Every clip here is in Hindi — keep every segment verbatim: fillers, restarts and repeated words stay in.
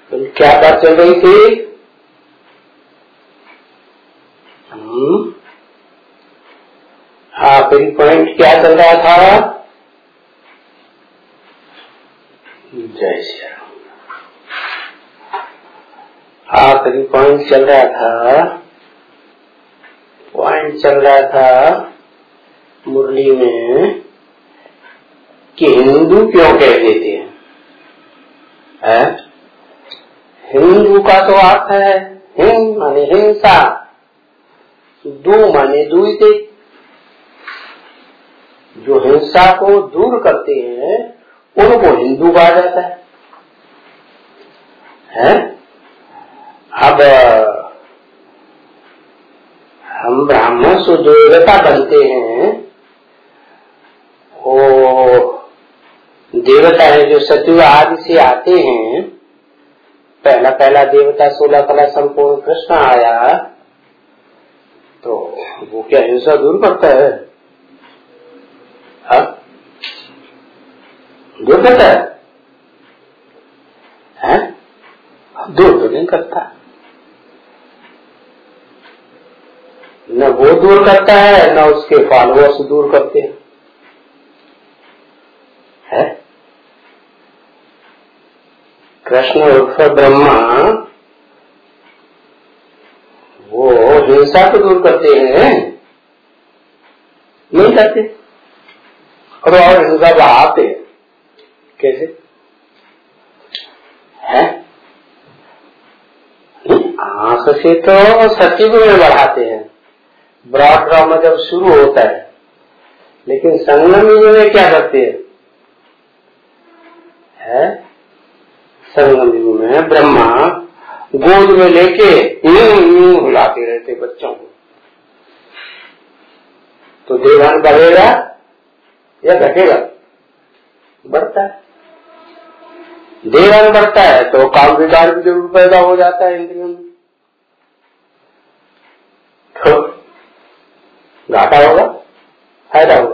तो क्या बात चल रही थी? हम्म आखिरी पॉइंट क्या चल रहा था? जय श्री राम। आखिरी पॉइंट चल रहा था पॉइंट चल रहा था मुरली में कि हिंदू क्यों कह देते हैं? है? हिंदू का तो अर्थ है हिंद माने हिंसा, दू माने द्वैत। जो हिंसा को दूर करते हैं उनको हिंदू कहा जाता है, है? अब हम ब्राह्मण से जो देवता बनते हैं वो देवता है जो सतयुग आदि से आते हैं। पहला पहला देवता सोलह कला संपूर्ण कृष्ण आया तो वो क्या हिंसा दूर करता है? हा? दूर करता है, है? दूर तो नहीं करता। न वो दूर करता है न उसके फॉलोअर्स दूर करते हैं, है? कृष्ण उर्फ ब्रह्मा वो हिंसा को दूर करते हैं? नहीं करते। और और हिंसा बढ़ाते कैसे? है? आंख से तो सचिव में बढ़ाते हैं, ब्रॉड ड्रामा जब शुरू होता है, लेकिन संगम युग में क्या करते हैं? है? संगम युग में ब्रह्मा गोद में लेके यूं यूं हिलाते रहते बच्चों को। तो देवान बढ़ेगा या घटेगा? बढ़ता है। देवान बढ़ता है तो काम विकार भी जरूर पैदा हो जाता है इंद्रियों में, तो घाटा होगा फायदा होगा।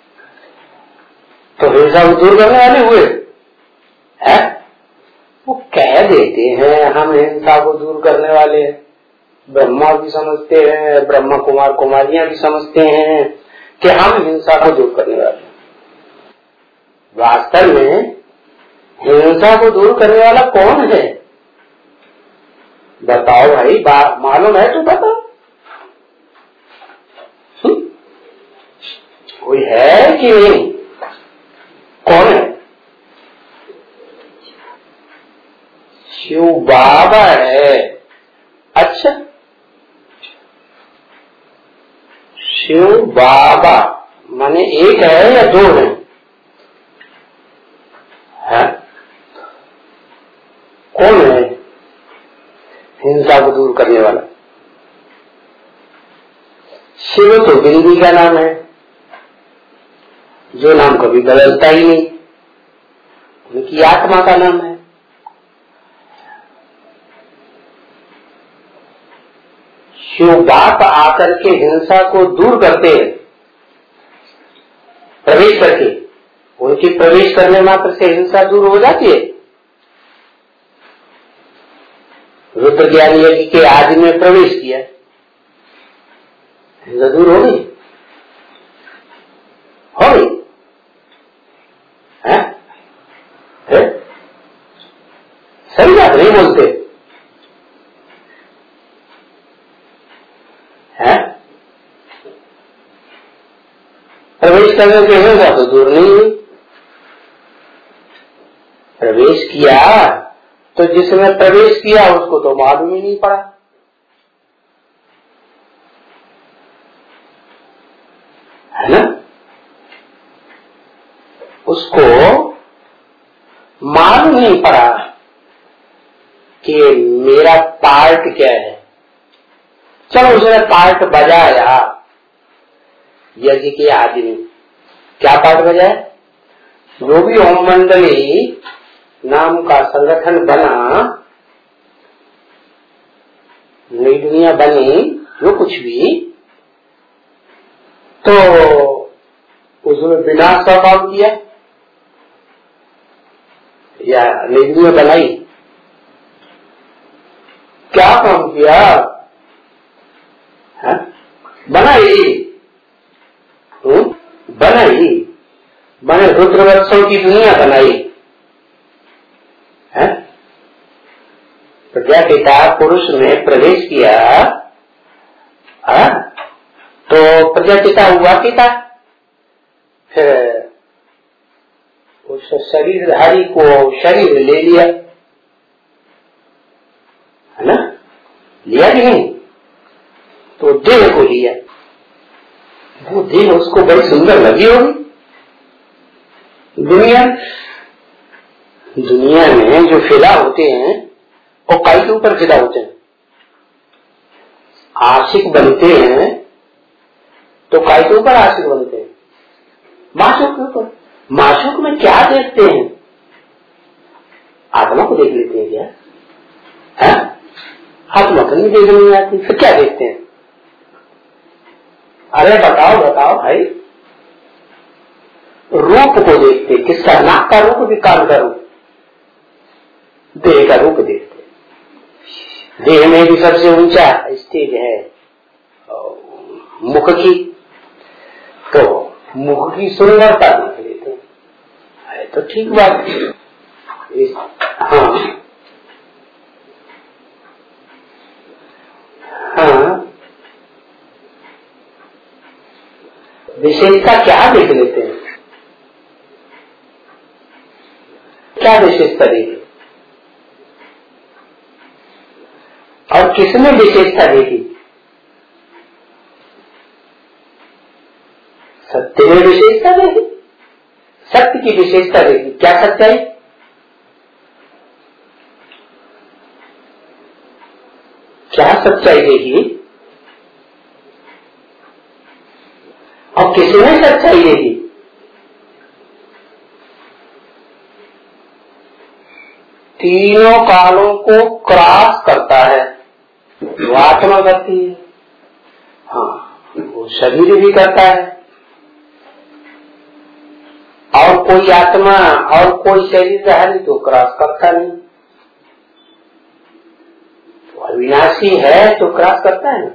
तो हिंसा को दूर करने वाले हुए है? वो कह देते हैं हम हिंसा को दूर करने वाले हैं। ब्रह्मा भी समझते हैं, ब्रह्मा कुमार कुमारियां भी समझते हैं कि हम हिंसा को दूर करने वाले हैं। वास्तव में हिंसा को दूर करने वाला कौन है? बताओ भाई, मालूम है तो बताओ। कोई है कि नहीं? कौन है? शिव बाबा है। अच्छा, शिव बाबा माने एक है या दो है? है? कौन है हिंसा को दूर करने वाला? शिव तो बिंदी का नाम है, जो नाम कभी बदलता ही नहीं, उनकी आत्मा का नाम है। शिव बाप आकर के हिंसा को दूर करते हैं, प्रवेश करके। उनकी प्रवेश करने मात्र से हिंसा दूर हो जाती है। रुद्र ज्ञान यज्ञ के आदि में प्रवेश किया, हिंसा दूर हो गई, हो गई है? है? सही बात नहीं बोलते है? प्रवेश करने के हिंसा तो दूर नहीं हुई। प्रवेश किया तो जिसने प्रवेश किया उसको तो मालूम ही नहीं पड़ा, है ना? उसको मालूम नहीं पड़ा कि मेरा पार्ट क्या है। चलो उसने पार्ट बजाया यज्ञ के आदि में। क्या पार्ट बजाया? जो भी ओम मंडली नाम का संगठन बना, नई दुनिया बनी, जो कुछ भी, तो उसने विनाश का काम किया या नई दुनिया बनाई? गया? है? बनाई बनाई बने रुद्रवत्सों की दुनिया बनाई है। प्रजापिता पुरुष में प्रवेश किया है? तो प्रजापिता हुआ कि था, फिर उस शरीरधारी को शरीर ले लिया है ना, लिया कि नहीं? तो देह को लिया, वो देह उसको बड़ी सुंदर लगी होगी। दुनिया दुनिया में जो फिदा होते हैं वो काई के ऊपर फिदा होते हैं? आशिक बनते हैं तो काई के ऊपर आशिक बनते हैं? माशूक के ऊपर। माशूक में क्या देखते हैं? आत्मा को देख लेते हैं क्या? है? आत्मा को नहीं देखने नहीं आती, फिर क्या देखते हैं? अरे बताओ बताओ भाई, रूप को देखते। किसका? नाक का रूप भी कान का रूप, देह का रूप देखते। देह में भी सबसे ऊंचा स्टेज है मुख की, तो मुख की सुंदरता देख लेते हैं। तो ठीक बात है। हाँ हाँ, विशेषता क्या देख लेते हैं? क्या विशेषता देखी और किसने विशेषता देखी? सत्य में विशेषता देखी, सत्य की विशेषता देखी। क्या सच्चाई? क्या सच्चाई देखी और किसने सच्चाई देखी? तीनों कालों को क्रॉस करता है, वो आत्मा करती है। हाँ, वो शरीर भी करता है, और कोई आत्मा और कोई शरीर है तो क्रॉस करता नहीं। तो अविनाशी है तो क्रॉस करता है ना।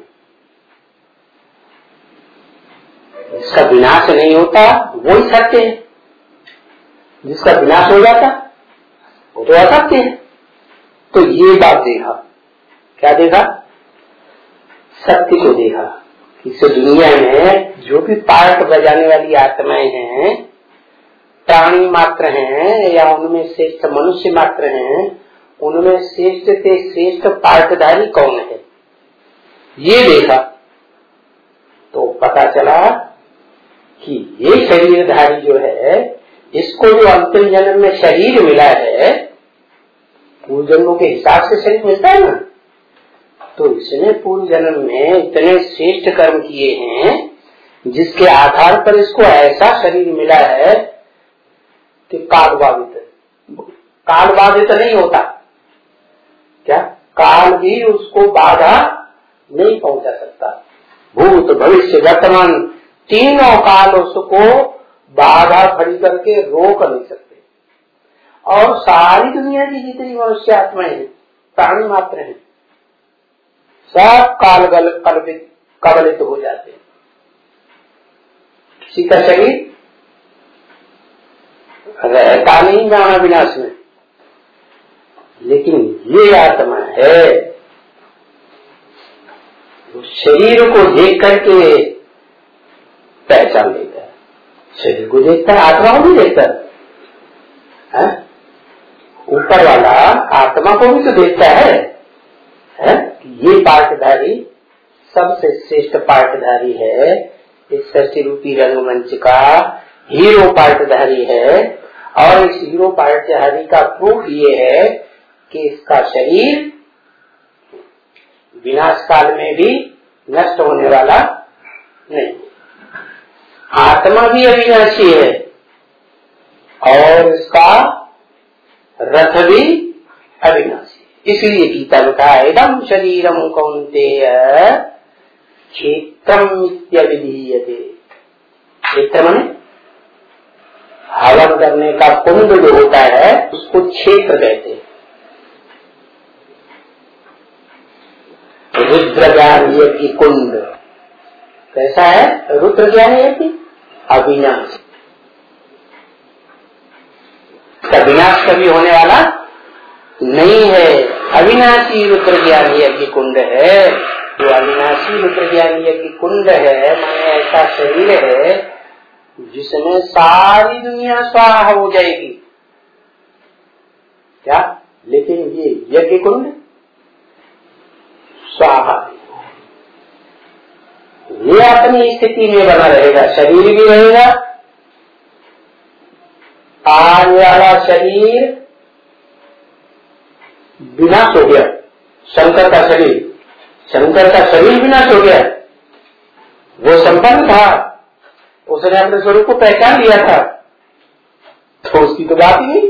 जिसका विनाश नहीं होता वही सत्य है, जिसका विनाश हो जाता वो तो असत्य है। तो ये बात देखा, क्या देखा? सत्य को देखा। इस दुनिया में जो भी पार्ट बजाने वाली आत्माएं हैं, प्राणी मात्र हैं या उनमें श्रेष्ठ मनुष्य मात्र हैं, उनमें श्रेष्ठ से श्रेष्ठ पार्टधारी कौन है, ये देखा। तो पता चला कि ये शरीरधारी जो है, इसको जो अंतिम जन्म में शरीर मिला है, पूर्व जन्मों के हिसाब से शरीर मिलता है ना, तो इसने पूर्व जन्म में इतने श्रेष्ठ कर्म किए हैं जिसके आधार पर इसको ऐसा शरीर मिला है कि काल बाधित काल बाधित नहीं होता। क्या? काल भी उसको बाधा नहीं पहुंचा सकता। भूत भविष्य वर्तमान तीनों काल उसको बाधा खड़ी करके रोक नहीं सकते। और सारी दुनिया की जितनी मनुष्य आत्माएं हैं, प्राणी मात्र हैं, सब काल कल्पित कबलित हो जाते हैं। किसी का शरीर रहता नहीं जाना विनाश में, लेकिन ये आत्मा है, उस शरीर को देख करके पहचान लेता है। शरीर को देखता है, आत्मा को नहीं देखता है। ऊपर वाला आत्मा को भी तो देखता है, है? ये पार्टधारी सबसे श्रेष्ठ पार्टधारी है, इस सृष्टि रूपी रंगमंच का हीरो पार्टधारी है। और इस हीरो पार्टधारी का प्रूफ ये है कि इसका शरीर विनाश काल में भी नष्ट होने वाला नहीं। आत्मा भी अविनाशी है और इसका रथ भी अविनाशी। इसलिए गीता में कहा, इदं शरीरम कौन्तेय क्षेत्रम इत्यभिधीयते। क्षेत्र माने हवन करने का कुंड जो होता है उसको क्षेत्र कहते हैं। ज्ञान यज्ञ कुंड कैसा है? रुद्र ज्ञान यज्ञ अविनाश, विनाश कभी होने वाला नहीं है। अविनाशी रुद्र ज्ञान यज्ञ कुंड है, जो अविनाशी रुद्र ज्ञान यज्ञ कुंड है, माने ऐसा शरीर है जिसमें सारी दुनिया स्वाहा हो जाएगी। क्या? लेकिन ये यज्ञ कुंड स्वाहा, ये अपनी स्थिति में बना रहेगा, शरीर भी रहेगा। आज वाला शरीर विनाश हो गया, शंकर का शरीर, शंकर का शरीर विनाश हो गया। वो संपन्न था, उसने अपने स्वरूप को पहचान लिया था, तो उसकी तो बात ही नहीं।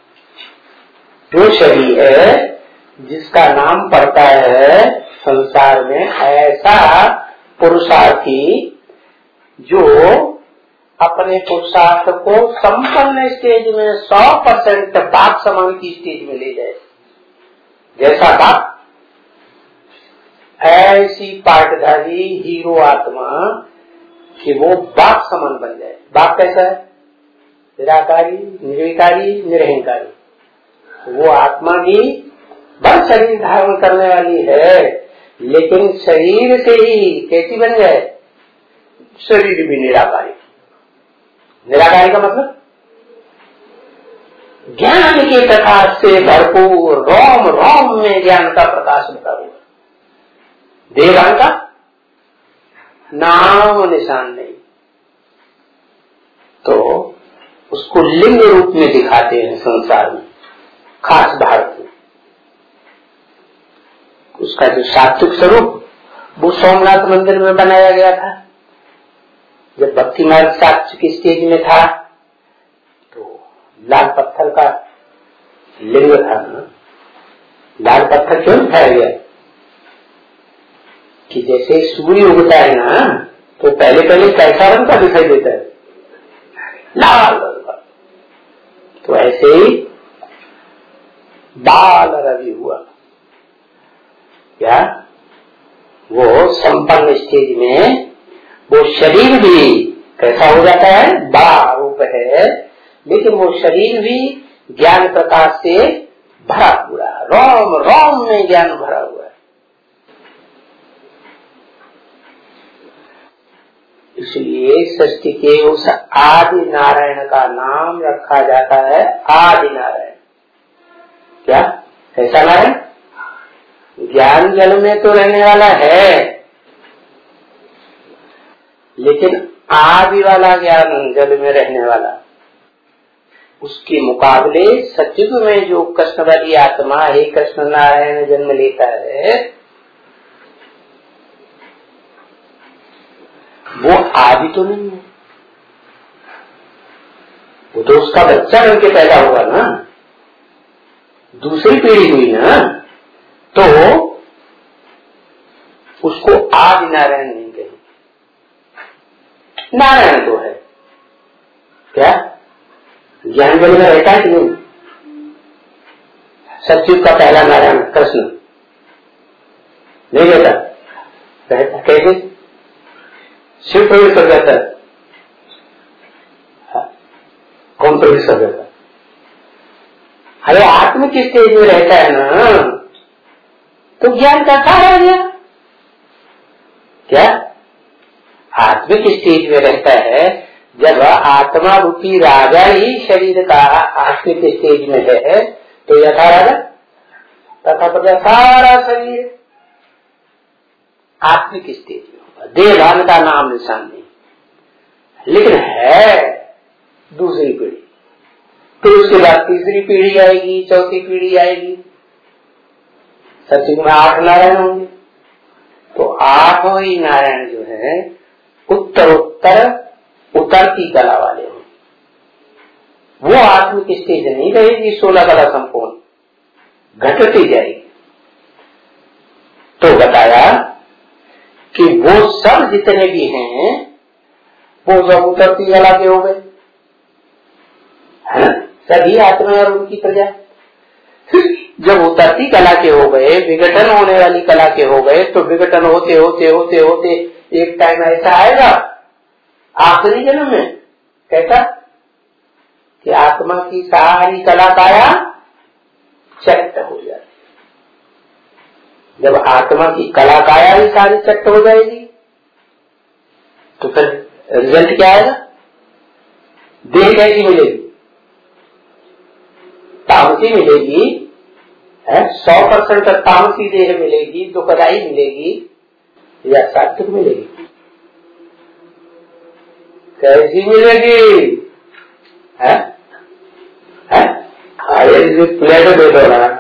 जो शरीर है जिसका नाम पड़ता है संसार में ऐसा पुरुषार्थी, जो अपने पुरुषार्थ को संपन्न स्टेज में सौ परसेंट बाप समान की स्टेज में ले जाए, जैसा बाप ऐसी पाठधारी हीरो आत्मा कि वो बाप समान बन जाए। बाप कैसा है? निराकारी, निर्विकारी, निरहंकारी। वो आत्मा भी बड़ शरीर धारण करने वाली है, लेकिन शरीर से ही कैसी बन जाए? शरीर भी निराकारी। निराकारी का मतलब ज्ञान के प्रकाश से भरपूर, रोम रोम में ज्ञान का प्रकाश भरा हुआ। देवान का नाम निशान नहीं, तो उसको लिंग रूप में दिखाते हैं संसार में, खास भारत में। उसका जो सात्विक स्वरूप वो सोमनाथ मंदिर में बनाया गया था। जब भक्ति मार्ग साक्ष्य की स्टेज में था तो लाल पत्थर का लिंग था ना। लाल पत्थर क्यों उठाया गया? कि जैसे सूर्य उगता है ना, तो पहले पहले कैसा रंग का दिखाई देता है? लाल। तो ऐसे ही बाल रवि हुआ। क्या? वो संपन्न स्टेज में वो शरीर भी कैसा हो जाता है? बड़ा रूप है, लेकिन वो शरीर भी ज्ञान प्रकाश से भरा हुआ, रोम रोम में ज्ञान भरा हुआ है। इसलिए सृष्टि के उस आदि नारायण का नाम रखा जाता है आदि नारायण। क्या? कैसा नारायण? ज्ञान जल में तो रहने वाला है, लेकिन आदि वाला ज्ञान जल में रहने वाला, उसके मुकाबले सचिव में जो कृष्णवादी आत्मा हे कृष्ण नारायण जन्म लेता है, वो आदि तो नहीं है। वो तो उसका बच्चा बन के पैदा हुआ ना, दूसरी पीढ़ी हुई ना, तो उसको आदि नारायण नहीं कहेंगे। नारायण तो है। क्या? ज्ञान जल में रहता है कि नहीं? सचिव का पहला नारायण कृष्ण नहीं रहता, रहता कैसे? शिव प्रवेश कर जाता है। कौन प्रवेश कर जाता है? अरे आत्म के स्टेज में रहता है ना, तो ज्ञान का कहा रह गया? क्या? आत्मिक स्टेज में रहता है। जब आत्मा रूपी राजा ही शरीर का आत्मिक स्टेज में है, तो यथा राजा तथा प्रजा सारा शरीर आत्मिक स्टेज में होगा। देवान का नाम निशान नहीं, लेकिन है दूसरी पीढ़ी। फिर उसके बाद तीसरी पीढ़ी आएगी, चौथी पीढ़ी आएगी। सचिव में आठ नारायण होंगे, तो आठों ही नारायण जो है उत्तरोत्तर उतरती कला वाले होंगे। वो आत्मिक स्टेज नहीं रहेगी, सोलह कला संपूर्ण घटती जाएगी। तो बताया कि वो सब जितने भी हैं वो सब उतरती कला के हो गए, है ना? सभी आत्मा और उनकी प्रजा। जब उतरती कला के हो गए, विघटन होने वाली कला के हो गए, तो विघटन होते होते होते होते एक टाइम ऐसा आएगा आखिरी जन्म में, कैसा कि आत्मा की सारी कला काया चट्ट हो जाती। जब आत्मा की कला काया ही सारी चट्ट हो जाएगी तो फिर रिजल्ट क्या आएगा? देह कैसी मिलेगी? तामसी मिलेगी, सौ परसेंट तामसी देह मिलेगी, दुखदाई मिलेगी या सात्विक मिलेगी? कैसी मिलेगी? है? है? अरे प्लेट दे दो ना।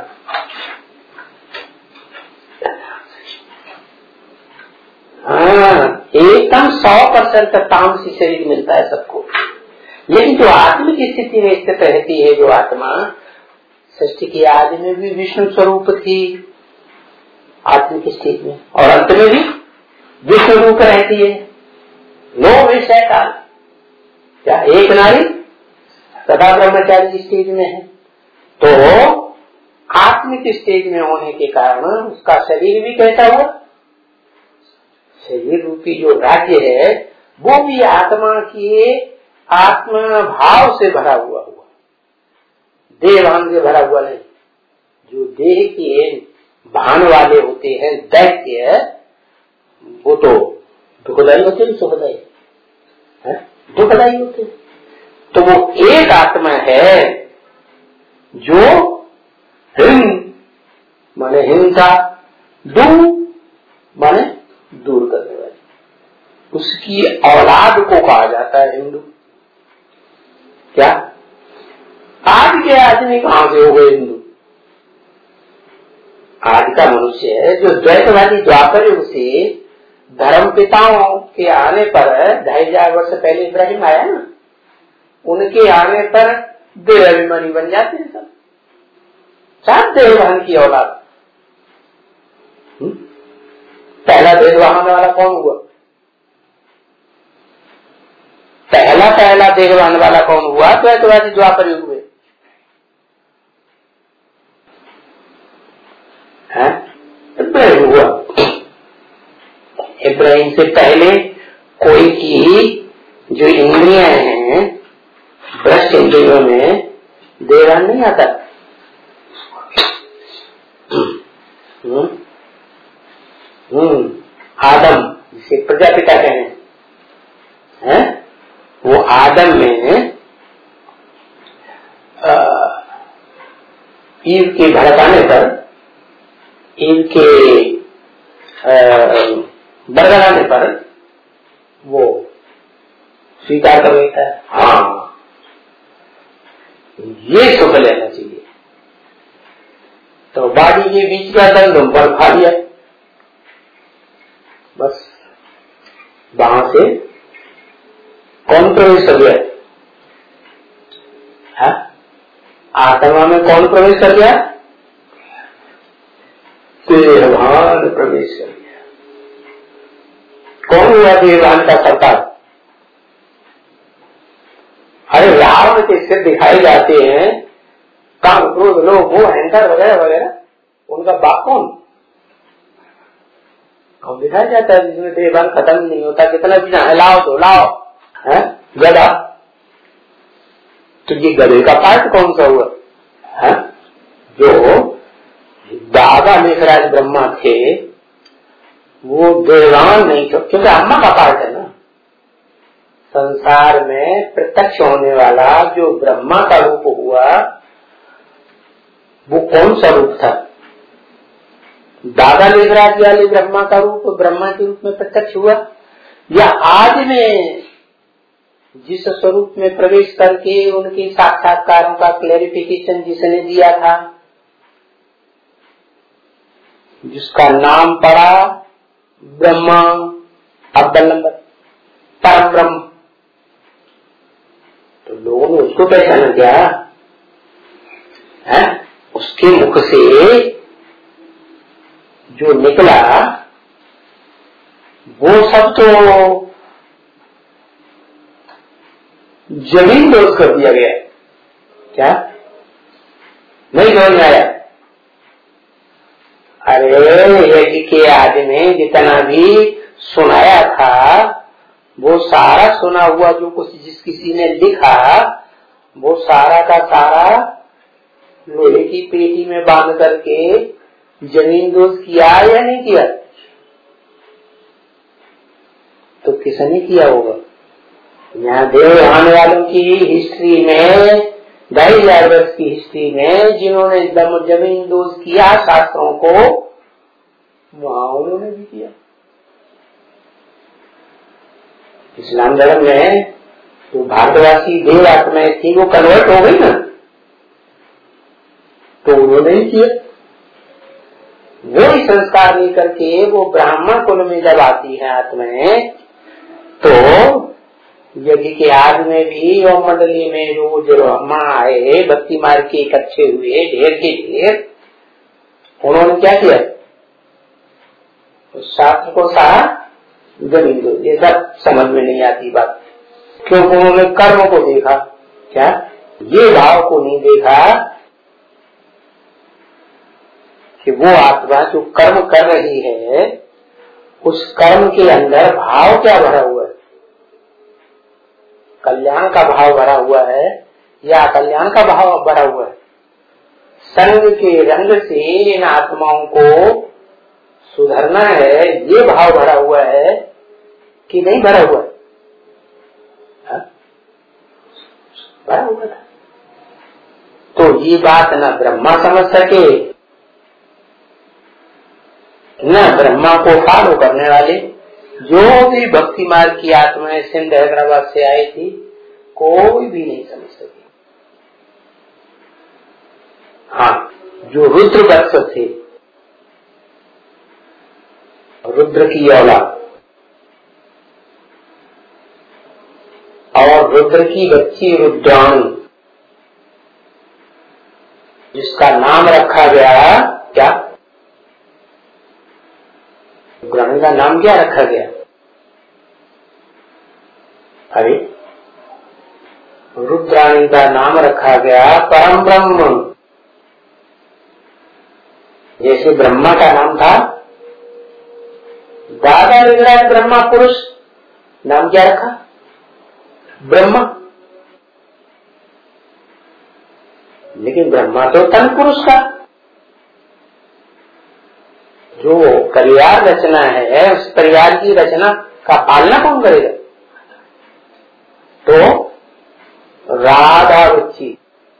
हाँ, एकदम सौ परसेंट तामसी शरीर मिलता है सबको। लेकिन जो आत्म की स्थिति में स्थित रहती है, जो आत्मा सृष्टि की आदि में भी विष्णु स्वरूप थी आत्म की स्थिति में, और अंत में भी विष्णु रूप रहती है। नो विषय का क्या एक नारी सदा ब्रह्मचारी स्टेज में है, तो आत्मिक स्टेज में होने के कारण उसका शरीर भी कैसा हुआ? शरीर रूपी जो राज्य है वो भी आत्मा के आत्मा भाव से भरा हुआ हुआ, देह भान से भरा हुआ नहीं। जो देह के भान वाले होते हैं दैत्य, वो तो दुखदायी होते हैं, सुखदायी है, दुखदायी होते। तो वो एक आत्मा है जो हिम माने हिंसा, दू माने दूर करने वाली, उसकी औलाद को कहा जाता है हिंदू। क्या आज के आदमी कहां से हो गए हिंदू? आज का मनुष्य है जो द्वैतवादी द्वापर युग से धर्म पिताओं के आने पर ढाई हजार वर्ष पहले इब्राहिम आया ना, उनके आने पर देह अभिमानी बन जाते हैं सब, सात देववाहन की औलाद। पहला देववाहन वाला कौन हुआ? पहला पहला देववाहन वाला कौन हुआ? द्वैतवादी द्वापर युग में। इब्राहिम हुआ। इब्राहिम से पहले कोई की जो इंद्रियां हैं, भ्रष्ट इंद्रियों में देववाहन नहीं आता। हम्म हम्म आदम जिसे प्रजापिता कहते हैं, है? वो आदम में ईव के भड़काने पर, ईव के बरगलाने पर वो स्वीकार कर लेता है, हाँ ये सुख लेना चाहिए। तो बाडी के बीच का दंड पर खा लिया, बस वहां से कौन प्रवेश कर गया? आत्मा में कौन प्रवेश कर गया? देववाहन प्रवेश कर गया। कौन हुआ देववाहन का सरकार? अरे रावण के सिर दिखाए जाते हैं, काम क्रोध लोभ मोह अहंकार वगैरह वगैरह, उनका बाप कौन? कौन दिखाया जाता है जिसमें देववाहन खत्म नहीं होता, कितना भी ना लाओ तो लाओ है गधा। तो ये गधे का पार्ट कौन सा हुआ है? जो दादा मेघराज ब्रह्मा थे वो देववाहन नहीं थे, क्योंकि अम्मा का पार्ट है ना। संसार में प्रत्यक्ष होने वाला जो ब्रह्मा का रूप हुआ वो कौन सा रूप था? दादा मेघराज वाले ब्रह्मा का रूप ब्रह्मा के रूप में प्रत्यक्ष हुआ, या आज में जिस स्वरूप में प्रवेश करके उनके साक्षात्कारों का क्लैरिफिकेशन जिसने दिया था, जिसका नाम पड़ा ब्रह्मा अव्वल नंबर परम ब्रह्म, तो लोगों ने उसको पहचाना क्या है? उसके मुख से जो निकला वो सब तो जमीन दोष कर दिया गया। क्या नहीं समझ में आया? यज्ञ के आदि में जितना भी सुनाया था वो सारा सुना हुआ जो कुछ जिस किसी ने लिखा वो सारा का सारा लोहे की पेटी में बांध करके जमीन दोष किया या नहीं किया? तो किसने किया होगा? यहाँ देव आने वालों की हिस्ट्री में, ढाई हजार वर्ष की हिस्ट्री में जिन्होंने जमीन दोष किया शास्त्रों को, वहां उन्होंने भी किया। इस्लाम धर्म में तो भारतवासी देव आत्माएं थी वो कन्वर्ट हो गई ना, तो उन्होंने ही किया। वो ही संस्कार लेकर के वो ब्राह्मण कुल में जब आती है आत्माएं, तो यज्ञ के आदि में भी और मंडली में जो जो ब्रह्मा आए बत्ती मार के इकट्ठे हुए ढेर के ढेर, उन्होंने क्या किया? उस शास्त्र को सारा जमीन दो। ये सब समझ में नहीं आती बात, क्योंकि उन्होंने कर्म को देखा, क्या ये भाव को नहीं देखा कि वो आत्मा जो कर्म कर रही है उस कर्म के अंदर भाव क्या भरा हुआ है? कल्याण का भाव भरा हुआ है या कल्याण का भाव भरा हुआ है? संग के रंग से इन आत्माओं को सुधरना है, ये भाव भरा हुआ है कि नहीं भरा हुआ है? हा? भरा हुआ था। तो ये बात न ब्रह्मा समझ सके, न ब्रह्मा को फॉलो करने वाले जो भी भक्ति मार्ग की आत्माएं सिंध हैदराबाद से आई थी, कोई भी नहीं समझ सके। हाँ, जो रुद्र वत्स थे, रुद्र की औलाद और रुद्र की बच्ची रुद्राणी, जिसका नाम रखा गया क्या? रुद्राणी का नाम क्या रखा गया? अरे रुद्राणी का नाम रखा गया परम ब्रह्म। जैसे ब्रह्मा का नाम था, दादा विग्रह ब्रह्मा पुरुष, नाम क्या रखा? ब्रह्मा। लेकिन ब्रह्मा तो तन पुरुष का, जो परिवार रचना है उस परिवार की रचना का पालना कौन करेगा? तो राधा बच्ची,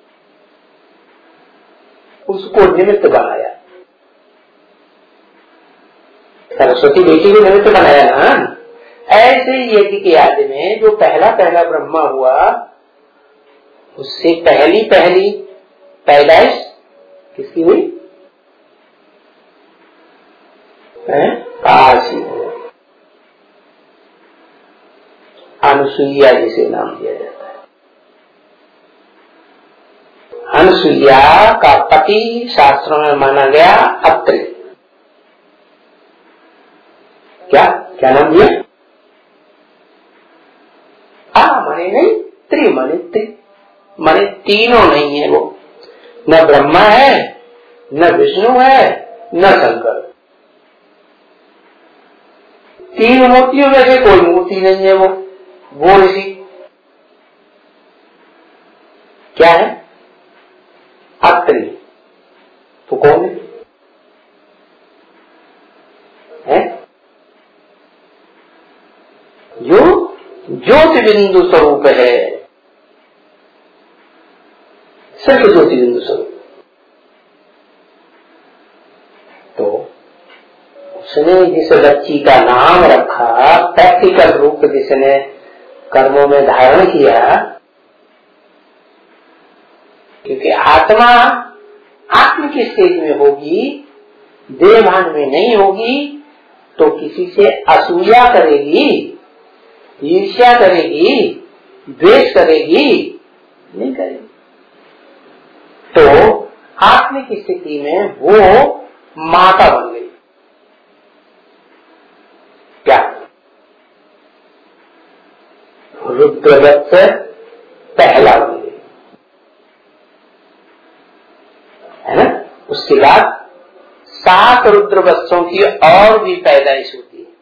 उसको निमित्त बनाया, सरस्वती बेटी को निमित्त बनाया ना। ऐसे यज्ञ के आदि में जो पहला पहला ब्रह्मा हुआ, उससे पहली पहली पैदाइश किसकी हुई? काशी। अनुसुईया जिसे नाम दिया जाता है। अनुसुईया का पति शास्त्रों में माना गया अत्रि। क्या क्या नाम दिया? आ मने नहीं, त्रि मने त्रि मने तीनों नहीं है वो, न ब्रह्मा है, न विष्णु है, न शंकर। तीन मूर्तियों में से कोई मूर्ति नहीं है वो वो ऋषि क्या है? अत्रि। तो कौन है? है जो ज्योति बिंदु स्वरूप है, सिर्फ ज्योति बिंदु स्वरूप। तो उसने जिस बच्ची का नाम रखा, प्रैक्टिकल रूप जिसने कर्मों में धारण किया, क्योंकि आत्मा आत्म की स्टेज में होगी, देहभान में नहीं होगी, तो किसी से असूया करेगी, ईर्ष्या करेगी, द्वेष करेगी नहीं करेगी। तो आत्म की स्थिति में वो माता बन गई। क्या? रुद्रवत्स पहला बन गई है ना। उसके बाद सात रुद्र वत्सों की और भी पैदाइश होती है।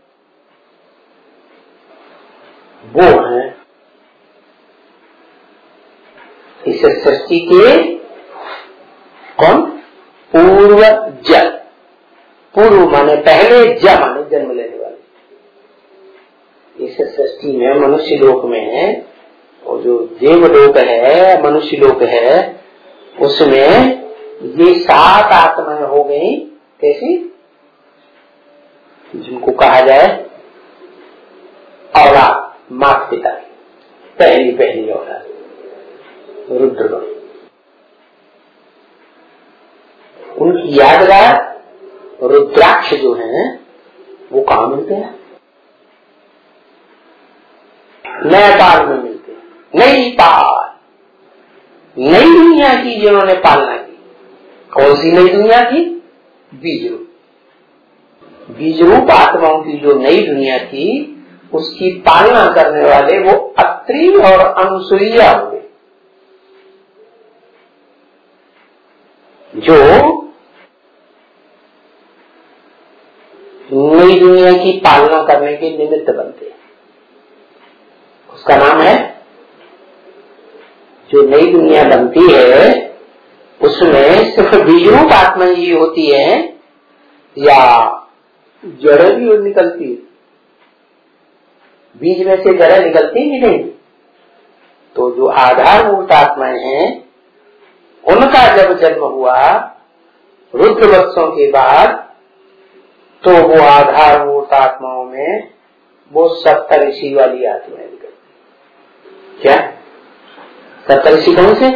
वो है इस सृष्टि के कौन? पूर्व ज। पूर्व माने पहले, ज माने जन्म लेने वाले। इस सृष्टि में मनुष्य लोक में और जो देवलोक है, मनुष्य लोक है, उसमें ये सात आत्माएं हो गई। कैसी? जिनको कहा जाए औलाद, माता पिता की पहली पहली औलाद रुद्र। उनकी यादगार रुद्राक्ष जो है वो कहाँ मिलते हैं? नेपाल में मिलते हैं। नई पाल, नई दुनिया की जिन्होंने पालना की। कौन सी नई दुनिया की? बीज रूप। बीज रूप आत्माओं की जो नई दुनिया थी, उसकी पालना करने वाले वो अत्रि और अनुसुईया हुए, जो नई दुनिया की पालना करने के निमित्त बनते हैं। उसका नाम है, जो नई दुनिया बनती है उसमें सिर्फ बीजरूप आत्मा ही होती है या जड़ें भी निकलती है? बीज में से जड़ें निकलती ही नहीं। तो जो आधारभूत आत्माएं हैं, उनका जब जन्म हुआ रुद्र वत्सों के बाद, तो वो आधारभूत आत्माओं में वो सप्तऋषि वाली आत्माएं निकलती। क्या सप्तऋषि कौन से?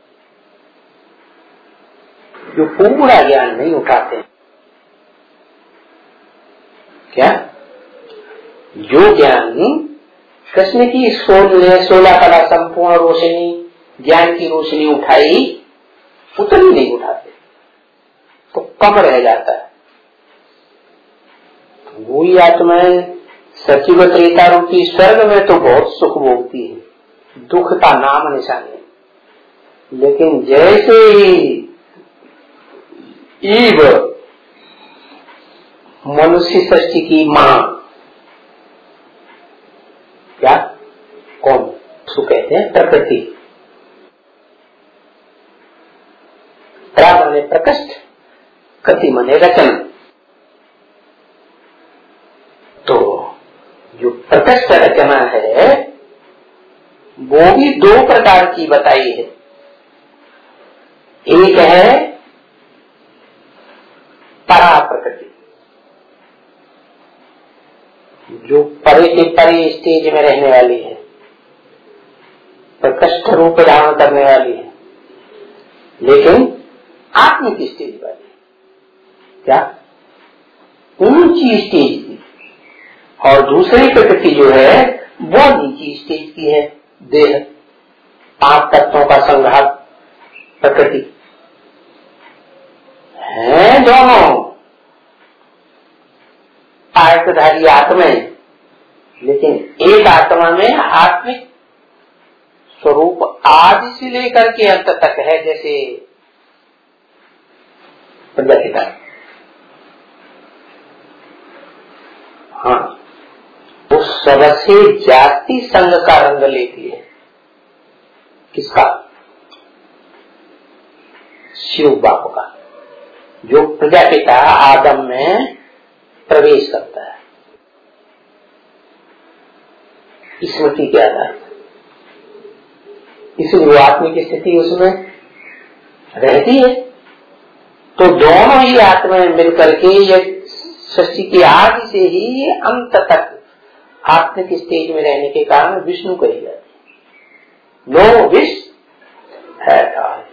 जो पूरा ज्ञान नहीं उठाते। क्या? जो ज्ञान कृष्ण की सोलह सोलह कला संपूर्ण रोशनी, ज्ञान की रोशनी उठाई, उतनी नहीं उठाते, तो कम रह जाता है। वही आत्माएं सचिव त्रेता रूपी स्वर्ग में तो बहुत सुख भोगती है, दुख का नाम निशान है। लेकिन जैसे ही ईव मनुष्य सृष्टि की मां, क्या कौन उसको कहते हैं? प्रकृति। प्रा माने प्रकृष्ट, कृति माने रचना। तो जो प्रकृष्ट रचना है वो भी दो प्रकार की बताई है। एक है परा प्रकृति, जो परे से परे स्टेज में रहने वाली है, प्रकृष्ट रूप धारण करने वाली है, लेकिन आत्मिक स्टेज वाली। क्या? ऊंची स्टेज की। और दूसरी प्रकृति जो है वो नीची स्टेज की है, देह, पांच तत्वों का संघात प्रकृति है। दोनों आयतधारी आत्माएं, लेकिन एक आत्मा में आत्मिक स्वरूप आदि से लेकर के अंत तक है, जैसे प्रजापिता। हाँ, वो सबसे जाति संग का रंग लेती है। किसका? शिव बाप का, जो प्रजापिता आदम में प्रवेश करता है स्मृति के आधार पर। इसलिए आत्मिक स्थिति उसमें रहती है। तो दोनों ही आत्माएं मिलकर के ये सृष्टि की आदि से ही अंत तक आत्मिक स्टेज में रहने के कारण विष्णु कही जाती है। नो विश है।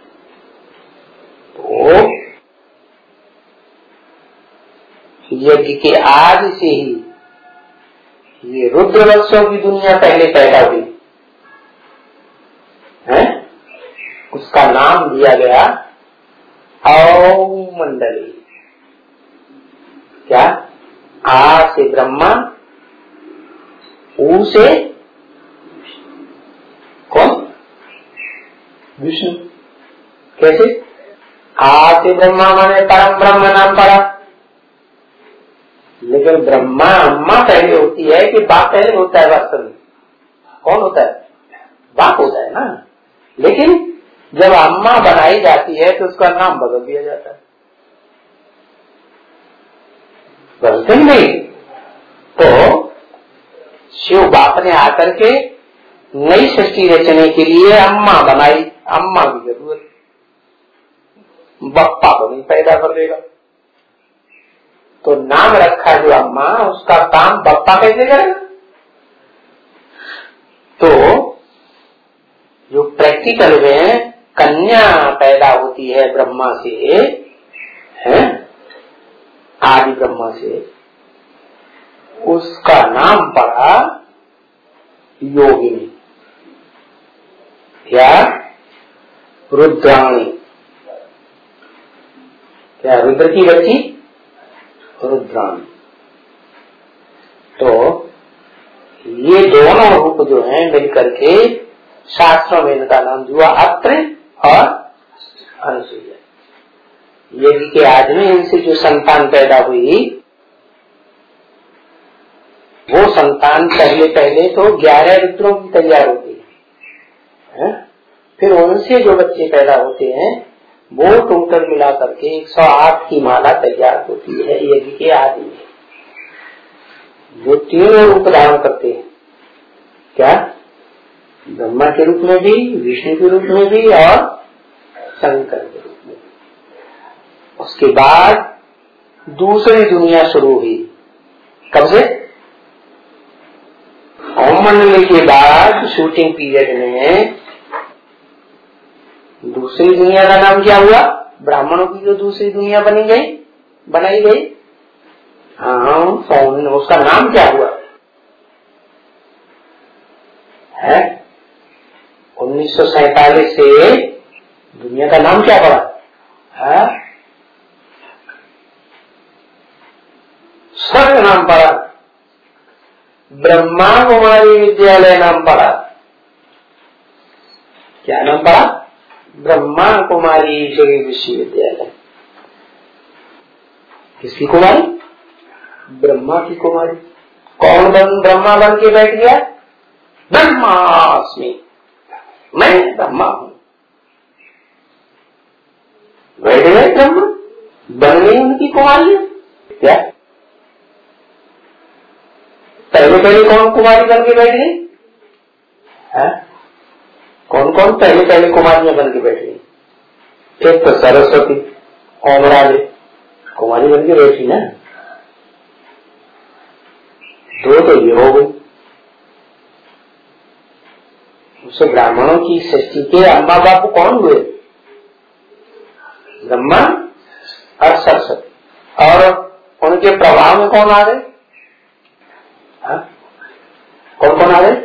तो यज्ञ के आदि से ही ये रुद्र वत्सों की दुनिया पहले पैदा हुई है। उसका नाम दिया गया औ मंडली। क्या? आ से ब्रह्मा, ऊ से कौन? विष्णु। कैसे? आ से ब्रह्मा माने परम ब्रह्म नाम पड़ा, लेकिन ब्रह्मा अम्मा पहले होती है कि बाप पहले होता है? वास्तव में कौन होता है? बाप होता है ना। लेकिन जब अम्मा बनाई जाती है तो उसका नाम बदल दिया जाता है, बदलते ही नहीं। तो शिव बाप ने आकर के नई सृष्टि रचने के लिए अम्मा बनाई। अम्मा की जरूरत, बप्पा को नहीं पैदा कर देगा। तो नाम रखा जो अम्मा, उसका काम बप्पा कैसे करेगा? तो जो प्रैक्टिकल में कन्या पैदा होती है ब्रह्मा से, है आदि ब्रह्मा से, उसका नाम पड़ा योगिनी या रुद्राणी। क्या रुद्र की बच्ची? रुद्राणी। तो ये दोनों रूप जो हैं मिलकर के शास्त्रों में इनका नाम हुआ अत्रि और अनसुईया। यदि के आज में इनसे जो संतान पैदा हुई, वो संतान पहले पहले तो ग्यारह रुद्रों की तैयार होती है, फिर उनसे जो बच्चे पैदा होते हैं वो टोटल मिला करके एक सौ आठ की माला तैयार होती है यज्ञ के आदि में। वो तीनों रूप धारण करते हैं। क्या? ब्रह्मा के रूप में भी, विष्णु के रूप में भी और शंकर के रूप में। उसके बाद दूसरी दुनिया शुरू हुई। कब से? ओम मंडल के बाद शूटिंग पीरियड में दूसरी दुनिया का नाम क्या हुआ? ब्राह्मणों की जो दूसरी दुनिया बनी गई, बनाई गई, हाँ, उसका नाम क्या हुआ है? उन्नीस सौ सैतालीस से दुनिया का नाम क्या पड़ा है? स्वर्ग नाम पड़ा, ब्रह्मा कुमारी विद्यालय नाम पड़ा। क्या नाम पड़ा? ब्रह्मा कुमारी विश्वविद्यालय। किसकी कुमारी? ब्रह्मा की कुमारी। कौन बन ब्रह्मा बन के बैठ गया? ब्रह्मास्मि, मैं ब्रह्मा हूं। बैठ गए ब्रह्मा, बन गई उनकी कुमारी। क्या पहले पहले कौन कुमारी बन के बैठ गई? कौन कौन पहले पहले कुमारियां बन के बैठ गई? एक तो सरस्वती ओमराजे कुमारी बन के बैठी ना, दो तो ये हो गई। उसे ब्राह्मणों की सृष्टि के अम्मा बापू कौन हुए? ब्रह्मा और सरस्वती। और उनके प्रभाव में कौन आ गए? कौन कौन आ गए?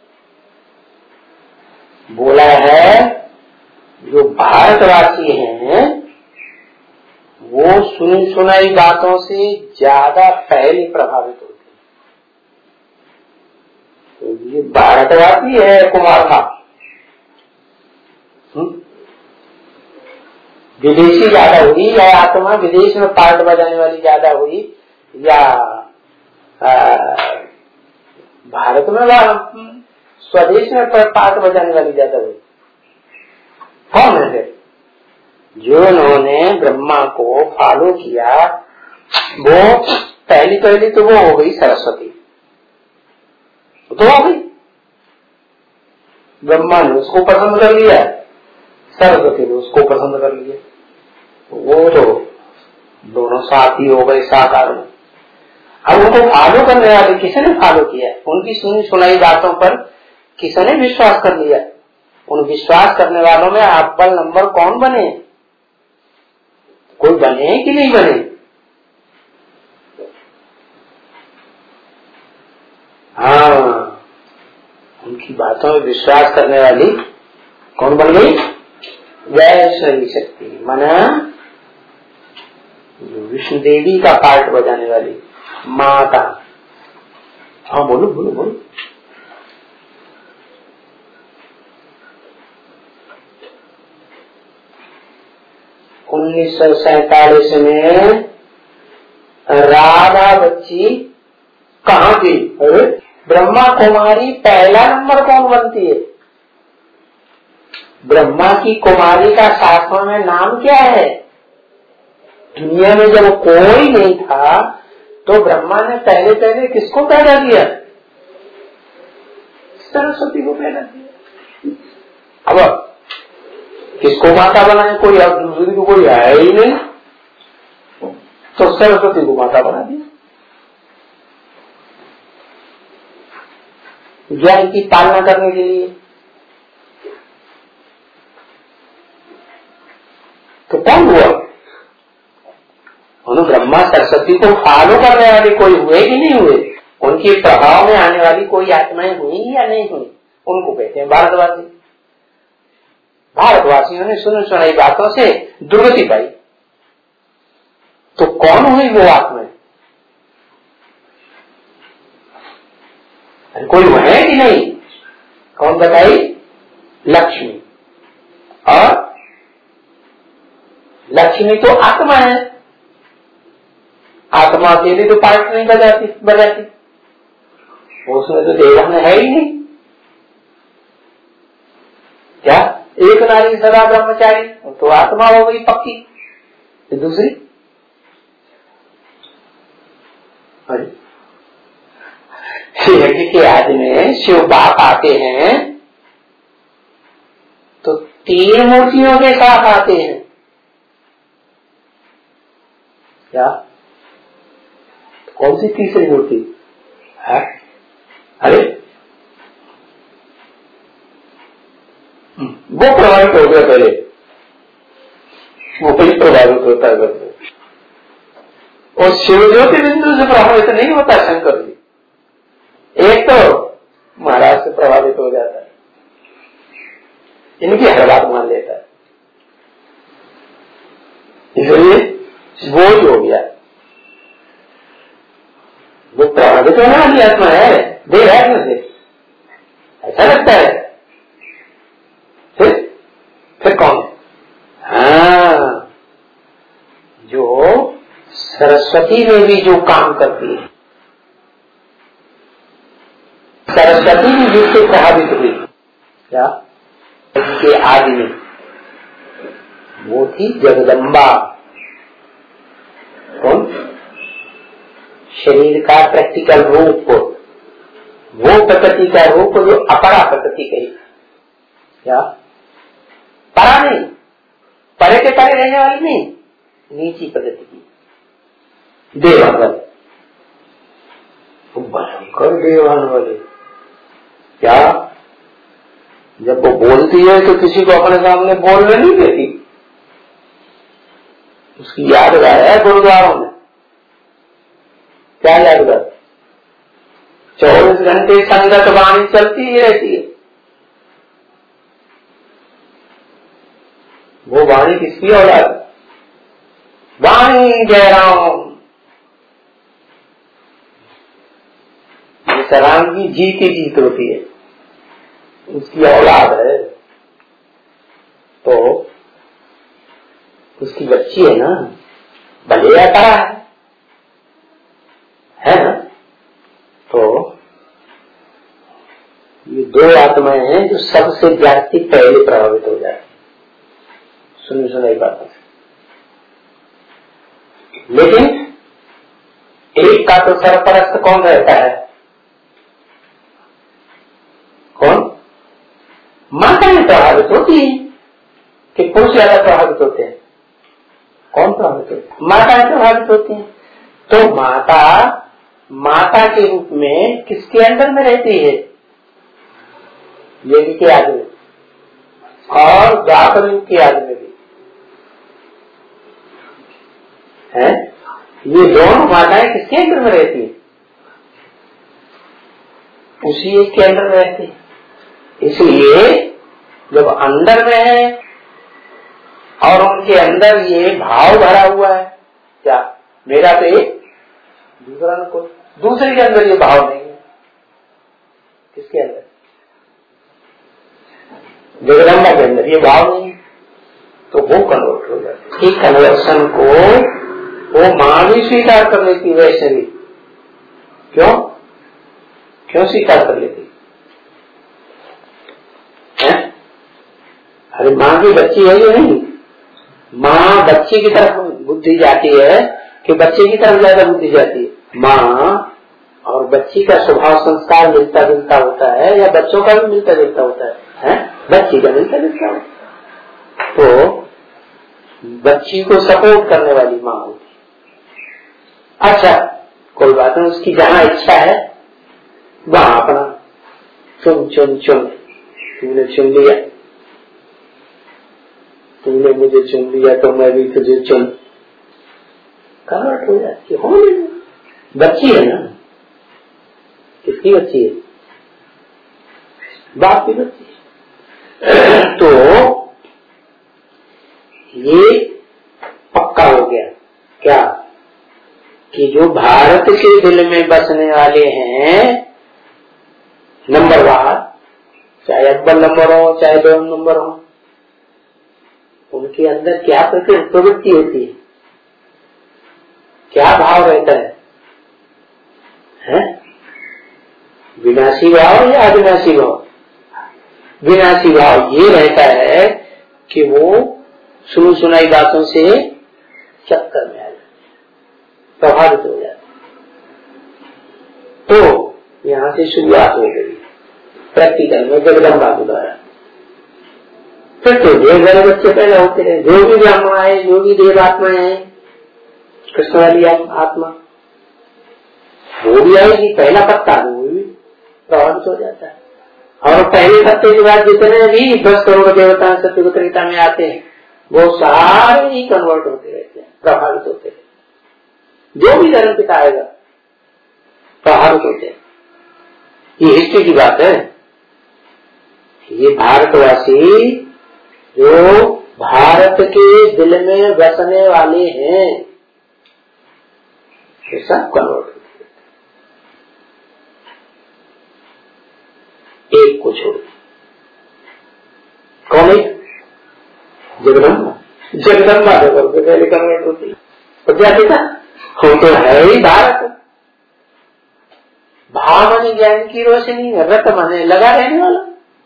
बोला है जो भारतवासी हैं वो सुनी सुनाई बातों से ज्यादा पहले प्रभावित होते हैं। तो ये भारतवासी है कुमार था, विदेशी ज्यादा हुई या आत्मा विदेश में पार्ट बजाने वाली ज्यादा हुई या भारत में स्वदेश में पार्ट बजाने वाली ज्यादा हुई? कौन है? जो उन्होंने ब्रह्मा को फॉलो किया वो पहली पहली तो वो हो गई सरस्वती, तो हो गई। ब्रह्मा ने उसको पसंद कर लिया, सरस्वती ने उसको पसंद कर लिया, वो तो दोनों साथ ही हो गए साकार में। अब उनको फॉलो करने वाले किसने फॉलो किया? उनकी सुनी सुनाई बातों पर किसने विश्वास कर लिया? उन विश्वास करने वालों में अव्वल नंबर कौन बने? कोई बने कि नहीं बने? हाँ, उनकी बातों में विश्वास करने वाली कौन बन गई? वैष्णवी शक्ति, माना विष्णु देवी का पार्ट बजाने वाली माता। हाँ बोलो बोलो बोलो। उन्नीस सौ सैतालीस में राधा बच्ची कहाँ थी? ब्रह्मा कुमारी पहला नंबर कौन बनती है? ब्रह्मा की कुमारी का शास्त्रों में नाम क्या है? दुनिया में जब कोई नहीं था तो ब्रह्मा ने पहले पहले किसको पैदा किया? सरस्वती को पैदा किया। अब किसको माता बनाए? कोई अब दूसरी को कोई है ही नहीं, तो सरस्वती को माता बना दिया। ज्ञान की पालना करने के लिए। तो कौन हुआ? उन्होंने ब्रह्मा सरस्वती को फॉलो करने वाले कोई हुए कि नहीं हुए? उनके प्रभाव में आने वाली कोई आत्माएं हुई या नहीं हुई? उनको कहते हैं भारतवासी। भारतवासियों ने सुन सुनाई बातों से दुर्गति पाई। तो कौन हुई वो आत्माएं? कोई है कि नहीं? कौन बताई? लक्ष्मी। और लक्ष्मी तो आत्मा है, आत्मा के लिए तो पार्ट नहीं बजाती बजाती उसमें तो देवान है ही नहीं। क्या एक नारी सदा ब्रह्मचारी तो आत्मा हो गई पक्की। दूसरी यज्ञ के आदि में शिव बाप आते हैं तो तीन मूर्तियों के साथ आते हैं। क्या? कौन सी तीसरी मूर्ति है? अरे वो प्रभावित हो गया, पहले वो ही प्रभावित होता है। और शिव ज्योति बिंदु से प्रभावित नहीं होता शंकर जी। एक तो महाराज से प्रभावित हो जाता है, इनकी हर बात मान लेता है, इसलिए बोझ हो गया। वो प्रभावित होने वाली आत्मा है, देह है मुझे ऐसा लगता है। फिर फिर कौन? हाँ, जो सरस्वती में भी जो काम करती है, सरस्वती भी जिससे प्रभावित हुई। क्या? के आदि में वो थी जगदम्बा। कौन? शरीर का प्रैक्टिकल रूप, वो प्रकृति का रूप जो अपरा प्रकृति कही। क्या? परा नहीं, परे के परे रहने वाली नहीं, नीची प्रकृति की देवान वाले, भयंकर देवान वाले। क्या? जब वो बोलती है तो किसी को अपने सामने बोलने नहीं देती। उसकी यादगार है गुरुद्वारों में। क्या यादगार? चौबीस घंटे संगत वाणी चलती ही रहती है। वो वाणी किसकी औलाद? वाणी जयराम सलाम की जी की जीत होती है, उसकी औलाद है। तो उसकी बच्ची है ना, बलिया करा है, है ना? तो ये दो आत्माएं हैं जो सबसे ज्यादा पहले प्रभावित हो जाए। सुनी सुनाई बातों से। लेकिन एक का तो सरपरस्त कौन रहता है? कौन? माताएं प्रभावित होती है कि पुरुष ज्यादा प्रभावित होते हैं? कौन प्रभावित होते हैं? माताएं प्रभावित होती हैं। तो माता माता के रूप में किसके अंदर में रहती है? यज्ञ के आदि में और द्वापर युग के आदि में भी है। ये दोनों माताएं किसके अंदर में रहती है? उसी एक के अंदर में रहती है। इसलिए जब अंदर में है और उनके अंदर ये भाव भरा हुआ है, क्या मेरा तो एक दूसरा न कोई, दूसरे के अंदर ये भाव नहीं है। किसके अंदर? जगदम्बा के अंदर ये भाव नहीं है, तो वो कन्वर्ट हो जाती है। कन्वर्सन को वो मां भी स्वीकार कर लेती, वैसे भी क्यों क्यों स्वीकार कर लेती है? अरे माँ की बच्ची है या नहीं? माँ बच्चे की तरफ बुद्धि जाती है कि बच्चे की तरफ ज्यादा बुद्धि जाती है? माँ और बच्ची का स्वभाव संस्कार मिलता जुलता होता है या बच्चों का भी मिलता जुलता होता है, है? बच्ची का मिलता जुलता होता है। तो बच्ची को सपोर्ट करने वाली माँ होती है। अच्छा कोई बात नहीं, उसकी जहाँ इच्छा है वहां अपना चुन चुन चुन, तूने चुन लिया, तूने मुझे चुन लिया तो मैं भी तुझे चुन, कन्वर्ट हो जाती है। हो बच्ची है ना, किसकी बच्ची है? बाप की बच्ची है। तो ये पक्का हो गया क्या कि जो भारत के दिल में बसने वाले हैं नंबरवार, चाहे अव्वल नंबर हो चाहे दो नंबर हो, उनके अंदर क्या प्रवृत्ति होती है, क्या भाव रहता है, है? विनाशी भाव या अविनाशी भाव? विनाशी भाव ये रहता है कि वो सुनी सुनाई बातों से चक्कर में आ जाते, प्रभावित हो जाते। तो यहाँ से शुरुआत हो गई प्रैक्टिकल में जगदम्बा के द्वारा। फिर तो ढेर सारे बच्चे पैदा होते रहे, जो भी ब्राह्मण आए, जो भी देव आत्माएं आए, कृष्ण वाली आत्मा वो भी आएगी, पहला पत्ता वो भी प्रभावित हो जाता है। और पहले पत्ते के बाद जितने भी दस करोड़ देवता सत्युग त्रेता में आते हैं वो सारे ही कन्वर्ट होते रहते हैं, प्रभावित होते हैं। जो भी धर्म पिता आएगा प्रभावित होते हैं। ये हिस्ट्री की बात है। ये भारतवासी जो भारत के दिल में बसने वाले हैं ये सब कन्वर्ट होते हैं, एक को छोड़। कौन है? जगदम्बा। जगदम्बा जगह पहले कन्वर्ट होती है। तो क्या कहता वो तो है ही भारत। भाव माने ज्ञान की रोशनी, रत माने लगा रहने वाला।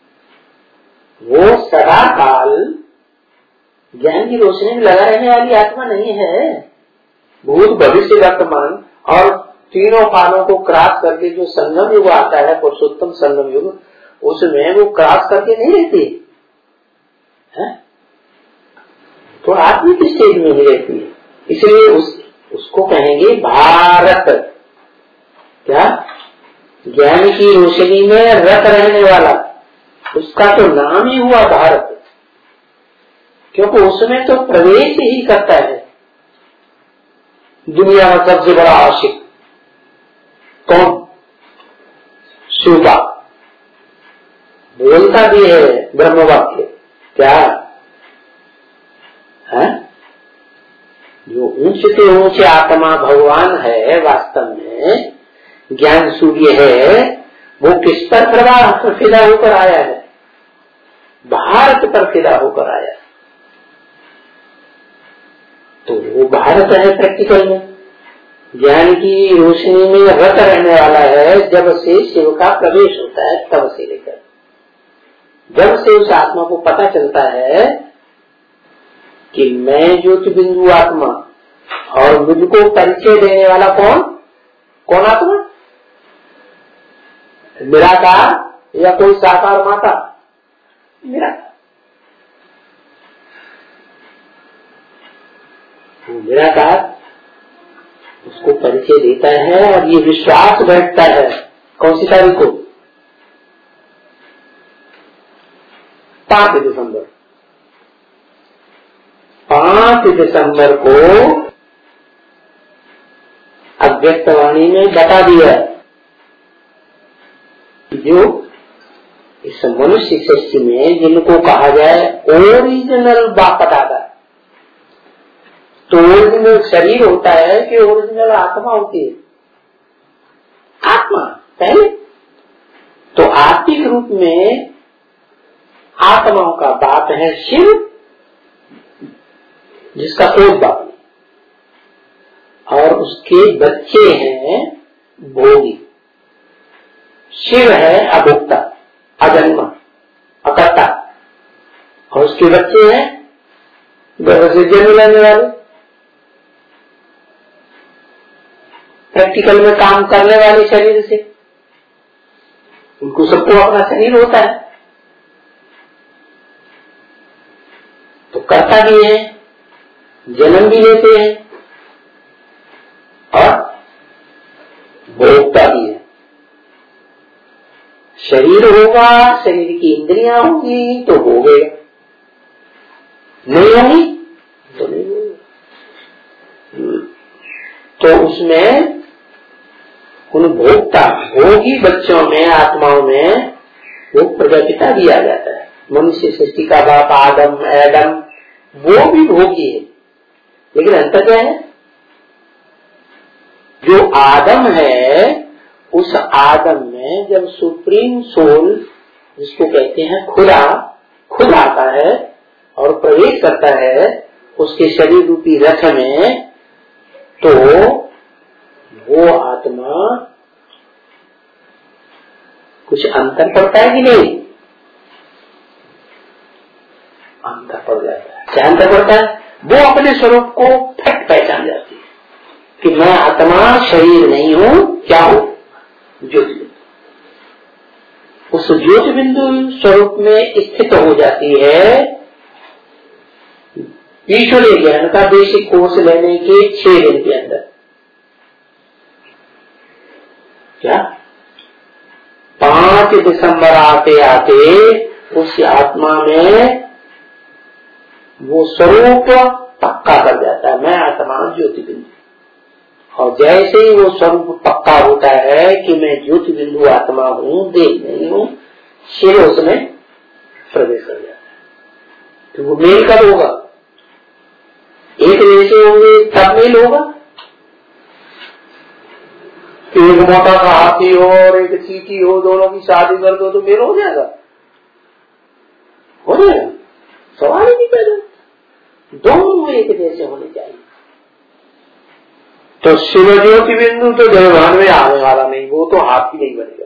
वो सदा काल ज्ञान की रोशनी में लगा रहने वाली आत्मा नहीं है। भूत भविष्य वर्तमान और तीनों कालों को क्रॉस करके जो संगम युग आता है, पुरुषोत्तम संगम युग, उसमें वो क्रॉस करके नहीं रहती है, तो आत्मिक स्टेज में ही रहती है। इसलिए उस, उसको कहेंगे भारत। क्या? ज्ञान की रोशनी में रत रहने वाला, उसका तो नाम ही हुआ भारत, क्योंकि उसमें तो प्रवेश ही करता है दुनिया का सबसे बड़ा आशिक। कौन? शिवबा बोलता भी है ब्रह्म वाक्य। क्या है? जो ऊंचे से ऊंचे आत्मा भगवान है, वास्तव में ज्ञान सूर्य है, वो किस पर प्रवाह पर फिदा होकर आया है? भारत पर फिदा होकर आया। तो वो भारत है प्रैक्टिकल में, ज्ञान की रोशनी में रत रहने वाला है। जब से शिव का प्रवेश होता है तब से लेकर जब से उस आत्मा को पता चलता है कि मैं ज्योति बिंदु आत्मा, और मुझको परिचय देने वाला कौन? कौन आत्मा? निराकार या कोई साकार माता? निराकार। निराकार उसको परिचय देता है और ये विश्वास बैठता है। कौन सी तारीख को? पांच दिसंबर। पांच दिसंबर को अव्यक्तवाणी में बता दिया जो इस मनुष्य सृष्टि में जिनको कहा जाए ओरिजिनल बापदादा, तो ओरिजिनल शरीर होता है कि ओरिजिनल आत्मा होती है? आत्मा पहले तो आत्मिक रूप में आत्माओं का बाप है शिव, जिसका कोई बाप नहीं, और उसके बच्चे हैं भोगी, शिव है अभोक्ता, अजन्मा, अकर्ता, और उसके बच्चे हैं गर्भ से जन्म लेने वाले, प्रैक्टिकल में काम करने वाले शरीर से। उनको सबको अपना शरीर होता है, तो कर्ता भी है, जन्म भी लेते हैं और भोगता भी है। शरीर होगा, शरीर की इंद्रियां होंगी तो भोगेगा, नहीं होगी तो नहीं होगा। तो उसमें उन भोक्ता भोगी बच्चों में, आत्माओं में वो प्रजापिता भी आ जाता है। मनुष्य सृष्टि का बाप आदम एडम वो भी भोगी है, लेकिन अंतर क्या है? जो आदम है उस आदम में जब सुप्रीम सोल, जिसको कहते हैं खुदा, खुद आता है और प्रवेश करता है उसके शरीर रूपी रथ में, तो वो आत्मा कुछ अंतर पड़ता है कि नहीं? अंतर पड़ जाता है। क्या अंतर पड़ता है? वो अपने स्वरूप को फट पहचान जाती है कि मैं आत्मा शरीर नहीं हूँ, क्या हूँ? ज्योति बिंदु। उस ज्योति बिंदु स्वरूप में स्थित हो जाती है। ईश्वरीय ज्ञान का बेसिक कोर्स लेने के छह दिन के अंदर क्या पांच दिसंबर आते आते उस आत्मा में वो स्वरूप पक्का कर जाता है, मैं आत्मा ज्योति बिंदु। और जैसे ही वो स्वरूप पक्का होता है कि मैं ज्योति बिंदु आत्मा हूँ, देह नहीं हूँ, शिव उसमें प्रवेश कर जाता है। तो वो मेल कब होगा? एक जैसे होंगे तब मेल होगा। एक मोटा सा हाथी हो और एक चीटी हो, दोनों की शादी कर दो तो मेल हो जाएगा? हो जाएगा? सवाल ही नहीं पैदा। दोनों एक जैसे होने चाहिए। तो शिव ज्योति बिंदु तो देवभान में आने वाला नहीं, वो तो हाथ ही नहीं बनेगा।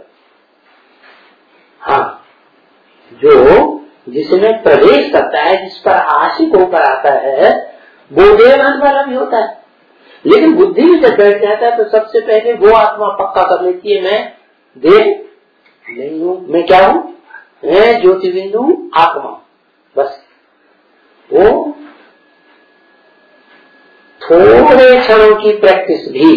हाँ, जो जिसमें प्रवेश करता है, जिस पर आशिक होकर आता है, वो देवभान वाला भी होता है। लेकिन बुद्धि में जब बैठ जाता है तो सबसे पहले वो आत्मा पक्का कर लेती है, मैं देह नहीं हूँ, मैं क्या हूँ? मैं ज्योति बिंदु आत्मा। बस वो थोड़े क्षणों की प्रैक्टिस भी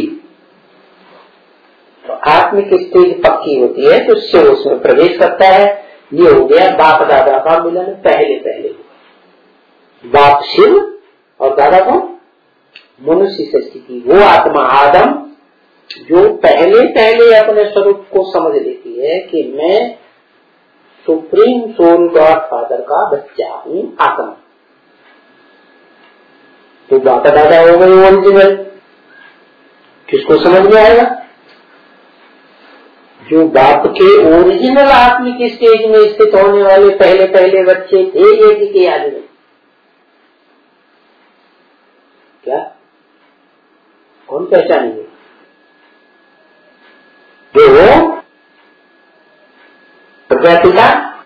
तो आत्मिक स्टेज पक्की होती है, तो उससे उसमें प्रवेश करता है। ये हो गया बाप दादा का मिलन पहले पहले। बाप शिव और दादा को मनुष्य सृष्टि की वो आत्मा आदम, जो पहले पहले अपने स्वरूप को समझ लेती है कि मैं सुप्रीम सोल गॉड फादर का बच्चा हूँ, आत्मा। तो दादा दादा हो गए ओरिजिनल। किसको समझ में आएगा? जो बाप के ओरिजिनल आत्मिक स्टेज में स्थित होने वाले पहले पहले बच्चे थे, एक के याद में क्या कौन पहचानेंगे? जो प्रजापिता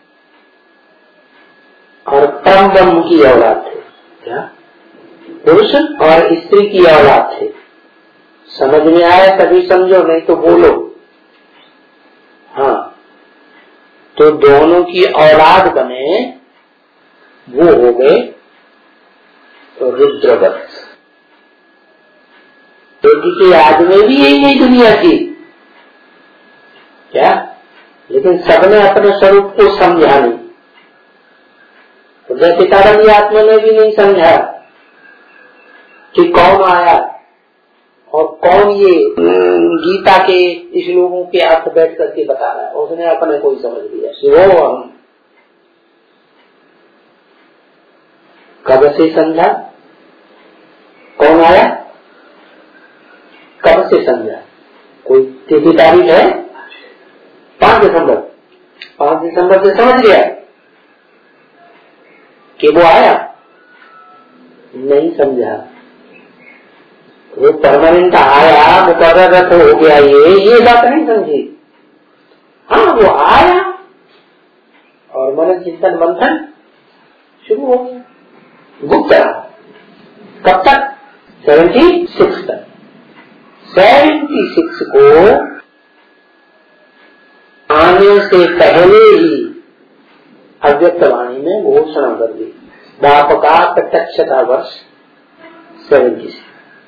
और परम ब्रह्म की औलाद थे, क्या पुरुष और स्त्री की औलाद थे। समझ में आया तभी समझो, नहीं तो बोलो। हाँ, तो दोनों की औलाद बने, वो हो गए तो रुद्रवत्स। बेटी की याद में भी यही नहीं दुनिया की क्या, लेकिन सबने अपने स्वरूप को समझा नहीं। तो पिताजी आत्मा ने भी नहीं समझा कि कौन आया और कौन ये गीता के इस लोगों के अर्थ बैठ करके बता रहा है। उसने अपने को ही समझ लिया शिवो हम। कब से समझा कौन आया? कब से समझा? कोई तिथि तारीख है? पांच दिसंबर पांच दिसंबर से समझ गया कि वो आया? नहीं समझा। वो परमानेंट आया, मुकर्रर हो गया, ये ये बात नहीं समझी। हाँ, वो आया और मन चिंतन मंथन शुरू हो गया, गुप्त रहा। कब तक? सेवेंटी सिक्स तक। सेवेंटी सिक्स को आने से पहले ही अव्यक्त वाणी में घोषणा कर दी, बाप का प्रत्यक्षता वर्ष सेवेंटी सिक्स।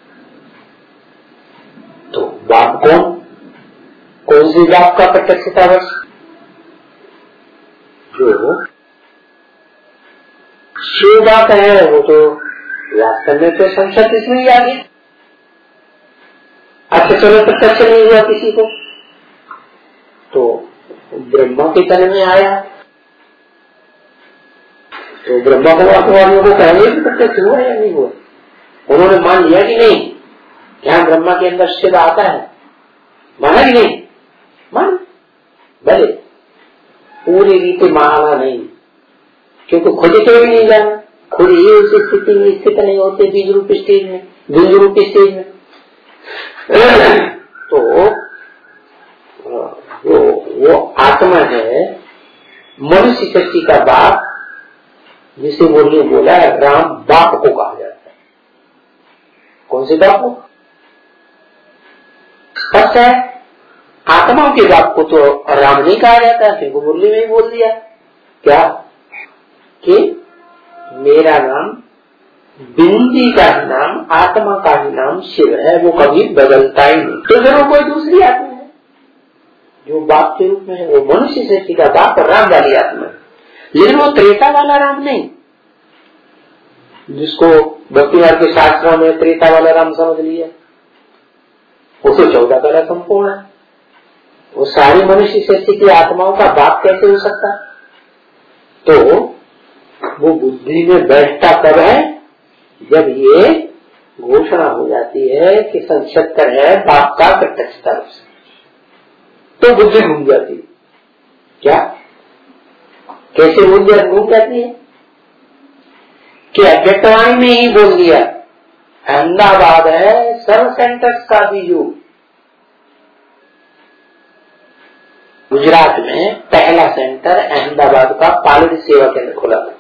तो बाप कौन? कौन सी बाप का प्रत्यक्षता वर्ष? जो शिव बात है वो तो वास्तव में तो संसद इसमें ही आ गया। अच्छा चलो, प्रत्यक्ष नहीं हुआ किसी को, तो ब्रह्मा के तन में आया, तो ब्रह्मा को वास्तवादियों को कहेंगे कि प्रत्यक्ष हुआ या नहीं हुआ। उन्होंने मान लिया कि नहीं, क्या ब्रह्मा के अंदर शिव आता है? माना कि नहीं? मान भले पूरी रीति माना नहीं, क्योंकि खुद तो भी नहीं जाना, खुद ही उस स्थिति में स्थित नहीं होते बीज रूप स्टेज में, बीज रूप स्टेज में। तो वो वो आत्मा है, मनुष्य सृष्टि का बाप, जिसे बोलिए बोला राम बाप को कहा जाता है। कौन से बाप को? सच है, आत्माओं के बाप को तो राम नहीं कहा जाता, क्योंकि मुरली में ही बोल दिया क्या कि मेरा नाम, बिंदी का ही नाम, आत्मा का ही नाम शिव है, वो कभी बदलता ही नहीं। तो जरूर कोई दूसरी आत्मा है जो बाप के रूप में है, वो मनुष्य सृष्टि का बाप और राम वाली आत्मा है, लेकिन वो त्रेता वाला राम नहीं, जिसको भक्तिमार्ग के शास्त्रों में त्रेता वाला राम समझ लिया, वो तो चौदह वाला संपूर्ण है। वो सारी मनुष्य सृष्टि की आत्माओं का बाप कैसे हो सकता है? तो वो बुद्धि में बैठता कब है? जब ये घोषणा हो जाती है कि संक्षेत्र है बाप का प्रत्यक्षता, तो बुद्धि घूम जाती है। क्या कैसे घूम जाती है? कि अव्यक्तवाणी में ही बोल दिया, अहमदाबाद है सर्व सेंटर्स का बीजू। गुजरात में पहला सेंटर अहमदाबाद का पालड़ी सेवा केंद्र खुला था,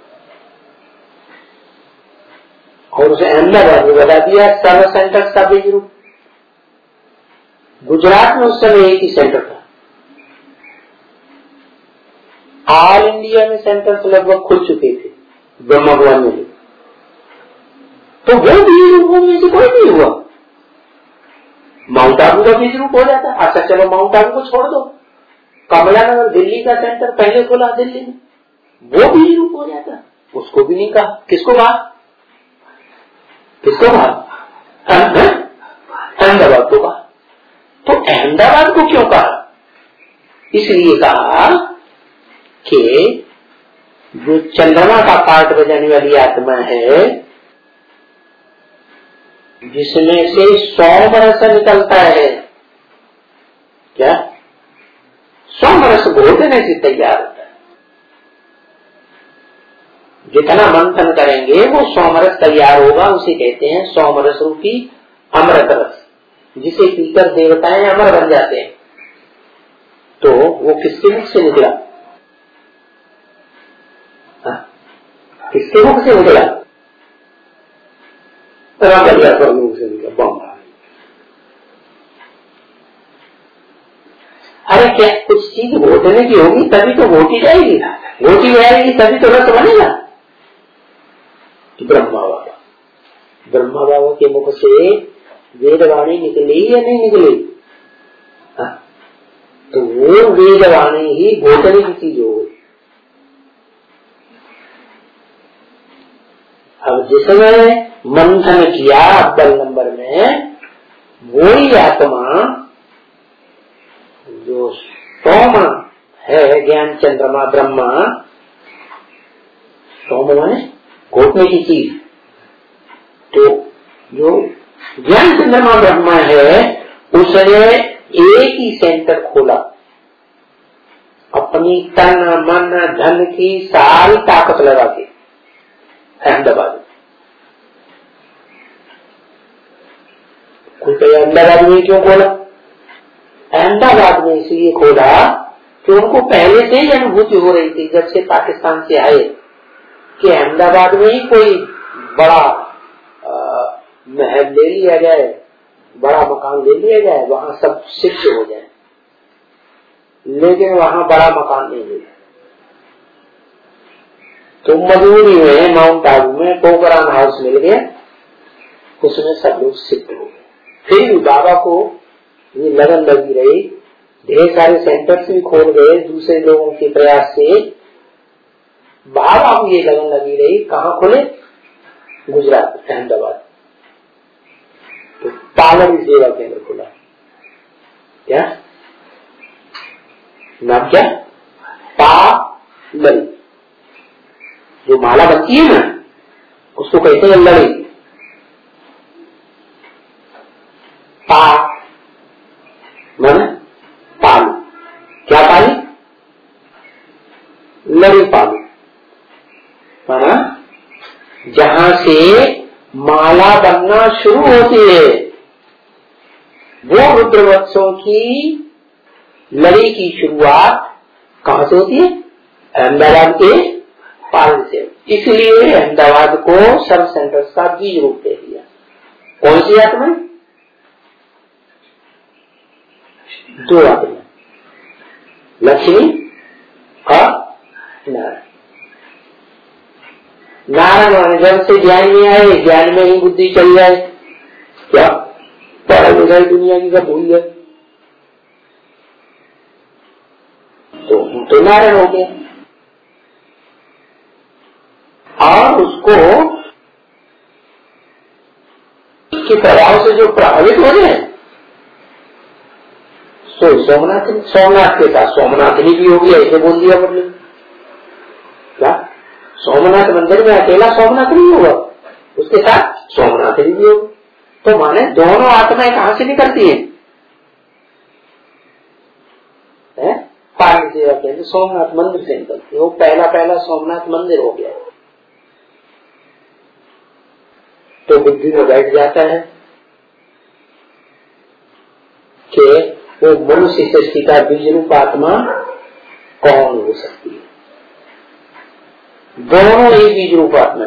और उसे अहमदाबाद में बता दिया सर्व सेंटर्स का बीज रूप। गुजरात में उस समय एक ही सेंटर था, ऑल इंडिया में सेंटर्स लगभग खुल चुके थे ब्रह्मा भवन में, तो वो बीज रूप होने से कोई नहीं हुआ। माउंट आबू का बीज रूप हो जाता। अच्छा चलो माउंट आबू को छोड़ दो, कमला नगर दिल्ली का सेंटर पहले खुला दिल्ली में, वो बीज रूप हो जाता, उसको भी नहीं कहा। किसको कहा? किसको कहा? अहमदाबाद को कहा। तो अहमदाबाद को क्यों कहा? इसलिए कहा कि जो चंद्रमा का पार्ट बजाने वाली आत्मा है, जिसमें से सौ बरस निकलता है, क्या सौ बरस भोजने से तैयार होता है। जितना मंथन करेंगे वो सौ बरस तैयार होगा, उसे कहते हैं सौ बरस रूपी अमृत रस, जिसे पीकर देवताएं अमर बन जाते हैं। तो वो किसके मुख से निकला? हाँ? किसके मुख से निकला? राम मुख से निकला। बम्बा। अरे क्या कुछ चीज घोटने की होगी तभी तो घोटी जाएगी, घोटी जाएगी तभी तो रस बनेगा। ब्रह्मा बाबा, ब्रह्मा बाबा के मुख से वेदवाणी निकली या नहीं निकली? हाँ? तो वो वेदवाणी ही घोटने की चीज हो गई। अब जिसने मंथन किया अव्वल नंबर में, वही आत्मा जो सोम है, ज्ञान चंद्रमा ब्रह्मा, सोम माने घोटने की चीज, तो जो ज्ञान चंद्रमा ब्रह्मा है उसने एक ही सेंटर खोला, अपनी तन मन धन की सारी ताकत लगा के अहमदाबाद। कोई कहे अहमदाबाद में क्यों खोला? अहमदाबाद में इसलिए खोला कि उनको पहले से ही अनुभूति हो रही थी जब से पाकिस्तान से आए कि अहमदाबाद में ही कोई बड़ा महल ले लिया जाए, बड़ा मकान ले लिया जाए, वहां सब शिफ्ट हो जाए। लेकिन वहां बड़ा मकान नहीं मिला तो मजबूरी में माउंट आबू में पोखरान हाउस मिल गया, उसमें सब लोग शिफ्ट हो गए। फिर भी बाबा को ये लगन लगी रही, ढेर सारे सेंटर्स भी खोल गए दूसरे लोगों के प्रयास से। बाबा को ये लगन लगी रही, कहाँ खोले? गुजरात, अहमदाबाद। तो पालन सेवा केंद्र खुला। क्या नाम? क्या? पालन। जो माला बनती है ना उसको कहते हैं लड़ी। पा मन पालू। क्या पाली? लड़ी पालू। माना जहां से माला बनना शुरू होती है वो रुद्रवत्सों की लड़ी की शुरुआत कहां से होती है? अहमदाबाद के पालन से। इसलिए अहमदाबाद को सर्व सेंटर्स का बीज रूप दे दिया। कौन सी आत्मा? दो आत्मा, लक्ष्मी और नारायण। नारायण जब से ज्ञान में आए, ज्ञान में ही बुद्धि चल जाए, क्या पढ़ाई लिखाई दुनिया की सब भूल जाए तो तो नारायण हो गया। और उसको के प्रभाव से जो प्रभावित हो रहे हैं सो सोमनाथ सोमनाथ के साथ सोमनाथनी भी होगी, ऐसे बोल दिया बोले। क्या सोमनाथ मंदिर में अकेला सोमनाथ नहीं होगा, उसके साथ सोमनाथनी भी होगी। तो माने दोनों आत्माएं कहां से निकलती हैं? है? पालन सेवा केंद्र सोमनाथ मंदिर से निकलती है। वो पहला पहला सोमनाथ मंदिर हो गया तो बुद्धि में बैठ जाता है कि वो मनुष्य सृष्टि का बीज रूप आत्मा कौन हो सकती है? दोनों ही बीज रूप आत्मा।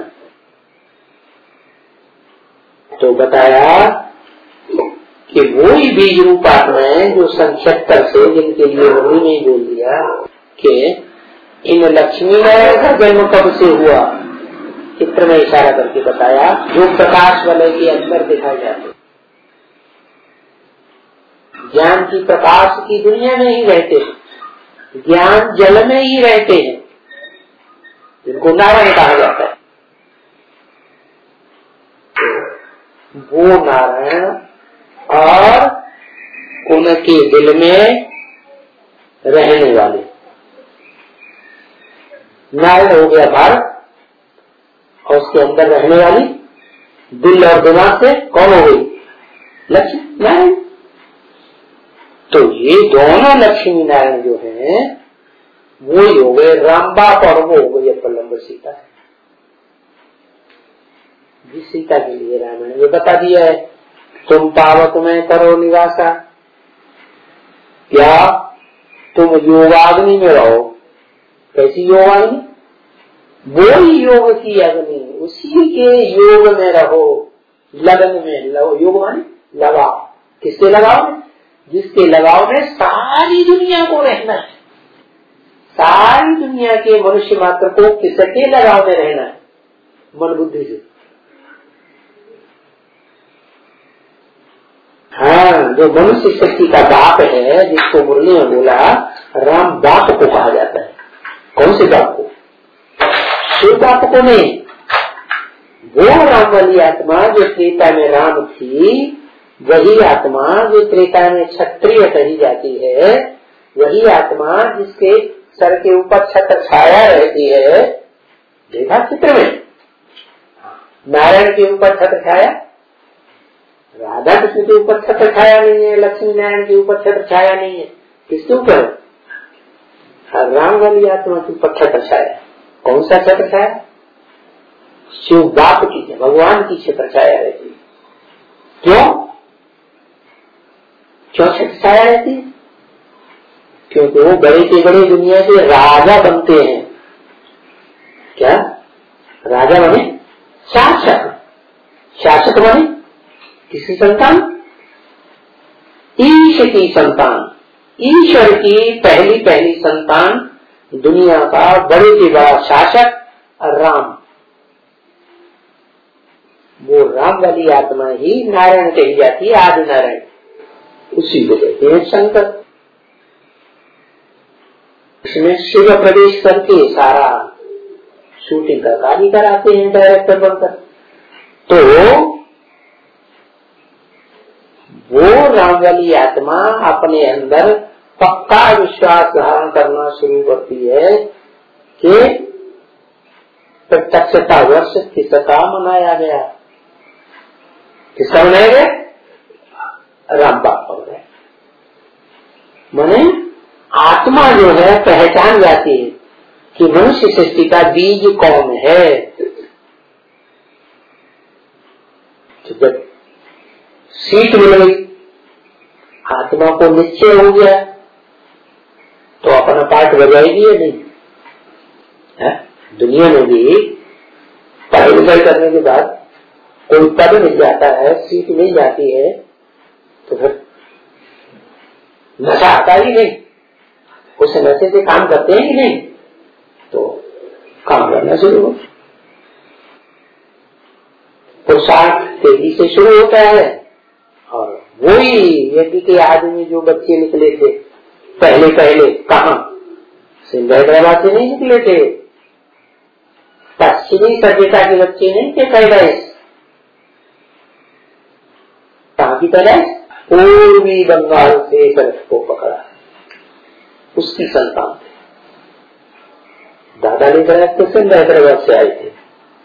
तो बताया कि वो ही बीज रूप आत्मा है जो संक्षिप्त से, जिनके लिए उन्होंने नहीं बोल दिया कि इन लक्ष्मी नारायण का जन्म कब से हुआ, चित्र में इशारा करके बताया, जो प्रकाश वलय के अंदर दिखाए जाते, ज्ञान की प्रकाश की दुनिया में ही रहते हैं, ज्ञान जल में ही रहते हैं, जिनको नारायण कहा जाता है। वो नारायण और उनके दिल में रहने वाले, नारायण हो गया भारत और उसके अंदर रहने वाली दिल और दिमाग से कौन हो गई? लक्ष्मी नारायण। तो ये दोनों लक्ष्मी नारायण जो हैं वो ही हो गए रामबाप और वो हो गई अपलंब सीता। जिस सीता के लिए रामायण ने बता दिया है तुम पावत में करो निवासा, क्या तुम योगाग्नि में रहो। कैसी योगाग्नि? वो ही योग की अग्नि, उसी के योग में रहो, लगन में लो। योग माने लगाव। किससे लगाव? जिसके लगाव में सारी दुनिया को रहना है, सारी दुनिया के मनुष्य मात्र को किसके लगाव में रहना है? मन बुद्धि से। हाँ, जो मनुष्य शक्ति का बाप है, जिसको मुरली में बोला राम बाप को कहा जाता है। कौन से बाप को? शिव बाप को नहीं। वो राम वाली आत्मा जो त्रेता में राम थी, वही आत्मा जो त्रेता में क्षत्रिय कही जाती है, वही आत्मा जिसके सर के ऊपर छत्र छाया रहती है। देखा चित्र में? नारायण के ऊपर छत्र छाया, राधा कृष्ण के ऊपर छत्र छाया नहीं है, लक्ष्मी नारायण के ऊपर छत्र छाया नहीं है। किसके ऊपर? राम वाली आत्मा के ऊपर छत्र छाया। कौन सा छत्र छाया? शिव बाप की, भगवान की छत्र छाया रहती है। क्यों? क्यों छाया रहती है? क्योंकि वो बड़े से बड़े दुनिया के राजा बनते हैं। क्या राजा बने? शासक। शासक बने किसी संतान? ईश की संतान। ईश्वर की पहली पहली संतान, दुनिया का बड़े से बड़ा शासक राम। वो राम वाली आत्मा ही नारायण कही जाती है, आदि नारायण। उसी को कहते हैं शंकर। इसमें शिव प्रवेश करके सारा शूटिंग का कार्य कराते हैं डायरेक्टर बनकर। तो वो राम वाली आत्मा अपने अंदर पक्का विश्वास धारण करना शुरू करती है कि प्रत्यक्षता वर्ष किसका मनाया गया? किसका मनाया गया? राम बाप हो गए। माने आत्मा जो है पहचान जाती है कि मनुष्य सृष्टि का बीज कौन है। तो जब सीट मिल गई, आत्मा को निश्चय हो गया, तो अपना पार्ट बजाएगी या नहीं? है? दुनिया में भी पढ़ाई लिखाई करने के बाद कोई पद मिल जाता है, सीट मिल जाती है, तो फिर नशा आता ही नहीं। उस नशे से काम करते हैं कि नहीं? तो काम करना शुरू हो। पोशाक तेजी से शुरू होता है। और वही यदि के आदमी जो बच्चे निकले थे पहले पहले कहा हैदराबाद से नहीं निकले थे, पश्चिमी सभ्यता के बच्चे नहीं थे पैदाइश। कहाँ की पैदाइश? पूर्वी बंगाल से तरफ को पकड़ा, उसकी संतान थे। दादा ने कहा तो हैदराबाद से आए थे,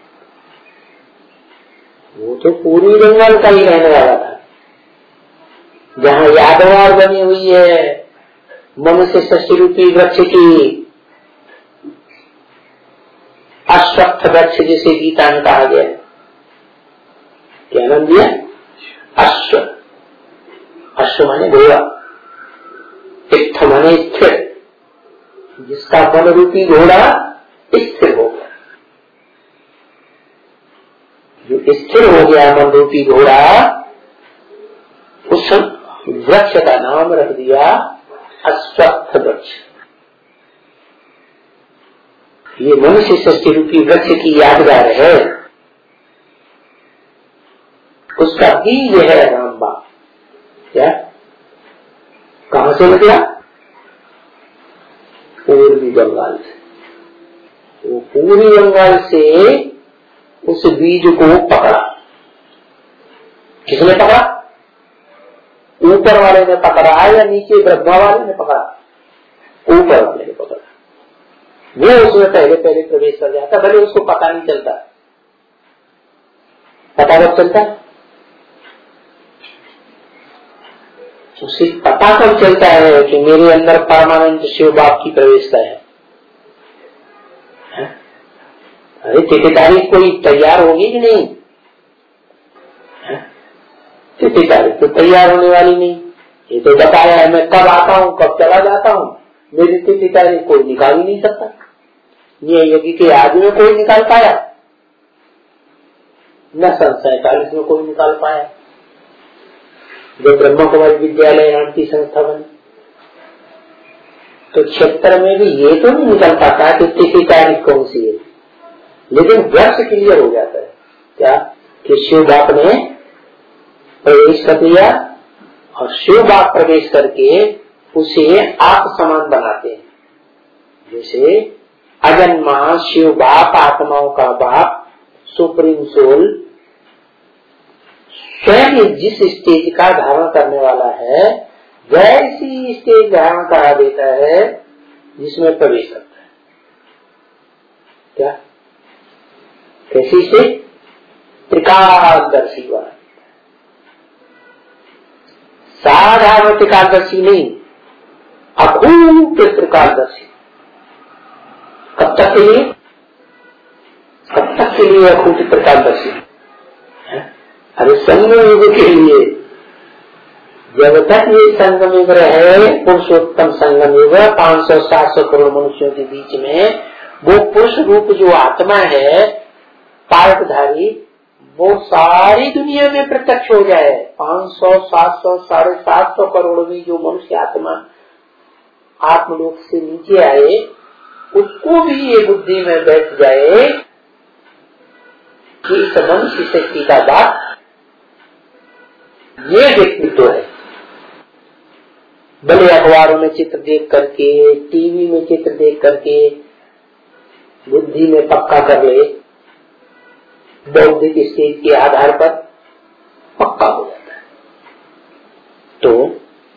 वो तो पूर्वी बंगाल का ही रहने वाला था, जहाँ यादवार बनी हुई है मनुष्य षष्ठी रूपी वृक्ष की, अश्वत्थ वृक्ष जिसे गीता में कहा गया। क्या नाम दिया? अश्व। अश्व माने घोड़ा, इत्थ माने स्थिर, जिसका मन रूपी घोड़ा स्थिर हो गया। जो स्थिर हो गया मन रूपी घोड़ा, उस वृक्ष का नाम रख दिया अश्वत्थ वृक्ष। ये मनुष्य सृष्टि रूपी वृक्ष की यादगार है, उसका बीज है रामबाण। क्या? कहां से निकला? पूर्वी बंगाल से। वो पूर्वी बंगाल से उस बीज को पकड़ा। किसने पकड़ा? ऊपर वाले ने पकड़ा या नीचे ब्रह्मा वाले ने पकड़ा? ऊपर वाले ने पकड़ा। वो उसमें पहले पहले प्रवेश कर जाता, भले उसको पता नहीं चलता। पता कब चलता? उसे पता कब चलता है कि मेरे अंदर परमानेंट शिव बाप की प्रवेशता है। है? अरे तिथि तारीख कोई तैयार होगी कि नहीं? तिथि तारीख तो तैयार होने वाली नहीं। ये तो बताया है मैं कब आता हूँ कब चला जाता हूँ, मेरी तिथि तारीख कोई निकाल ही नहीं सकता। ये यज्ञ के आदि में कोई निकाल पाया, न सन सैतालीस में कोई निकाल पाया, जो ब्रह्मा कुमारी विद्यालय नाम की संस्था बनी। तो क्षेत्र में भी ये तो नहीं निकल पाता कि तिथि तारीख कौन सी है, लेकिन वर्ष क्लियर हो जाता है। क्या? कि शिव बाप ने प्रवेश कर दिया, और शिव बाप प्रवेश करके उसे आप समान बनाते हैं। जैसे अजन्मा शिव बाप, आत्माओं का बाप, सुप्रीम सोल स्वयं जिस स्टेज का धारण करने वाला है, वैसी स्टेज धारण करा देता है जिसमें प्रवेश करता है। क्या? कैसी स्टेज? त्रिकालदर्शी वाला। साधारण त्रिकालदर्शी नहीं, अखूट त्रिकालदर्शी। कब तक के लिए? कब तक के लिए अखूट त्रिकालदर्शी? अरे संयोग के लिए, जब तक ये संगम युग रहे, पुरुषोत्तम संगम युग पाँच सौ सात सौ करोड़ मनुष्यों के बीच में, वो पुरुष रूप जो आत्मा है पार्टधारी, वो सारी दुनिया में प्रत्यक्ष हो जाए। पाँच सौ सात सौ साढ़े सात सौ करोड़ में जो मनुष्य आत्मा आत्मलोक से नीचे आए, उसको भी ये बुद्धि में बैठ जाए कि इस मनुष्य शक्ति का बात ये व्यक्तित्व है। भले अखबारों में चित्र देख करके, टीवी में चित्र देख करके बुद्धि में पक्का कर ले, बौद्धिक स्टेज के आधार पर पक्का हो जाता है। तो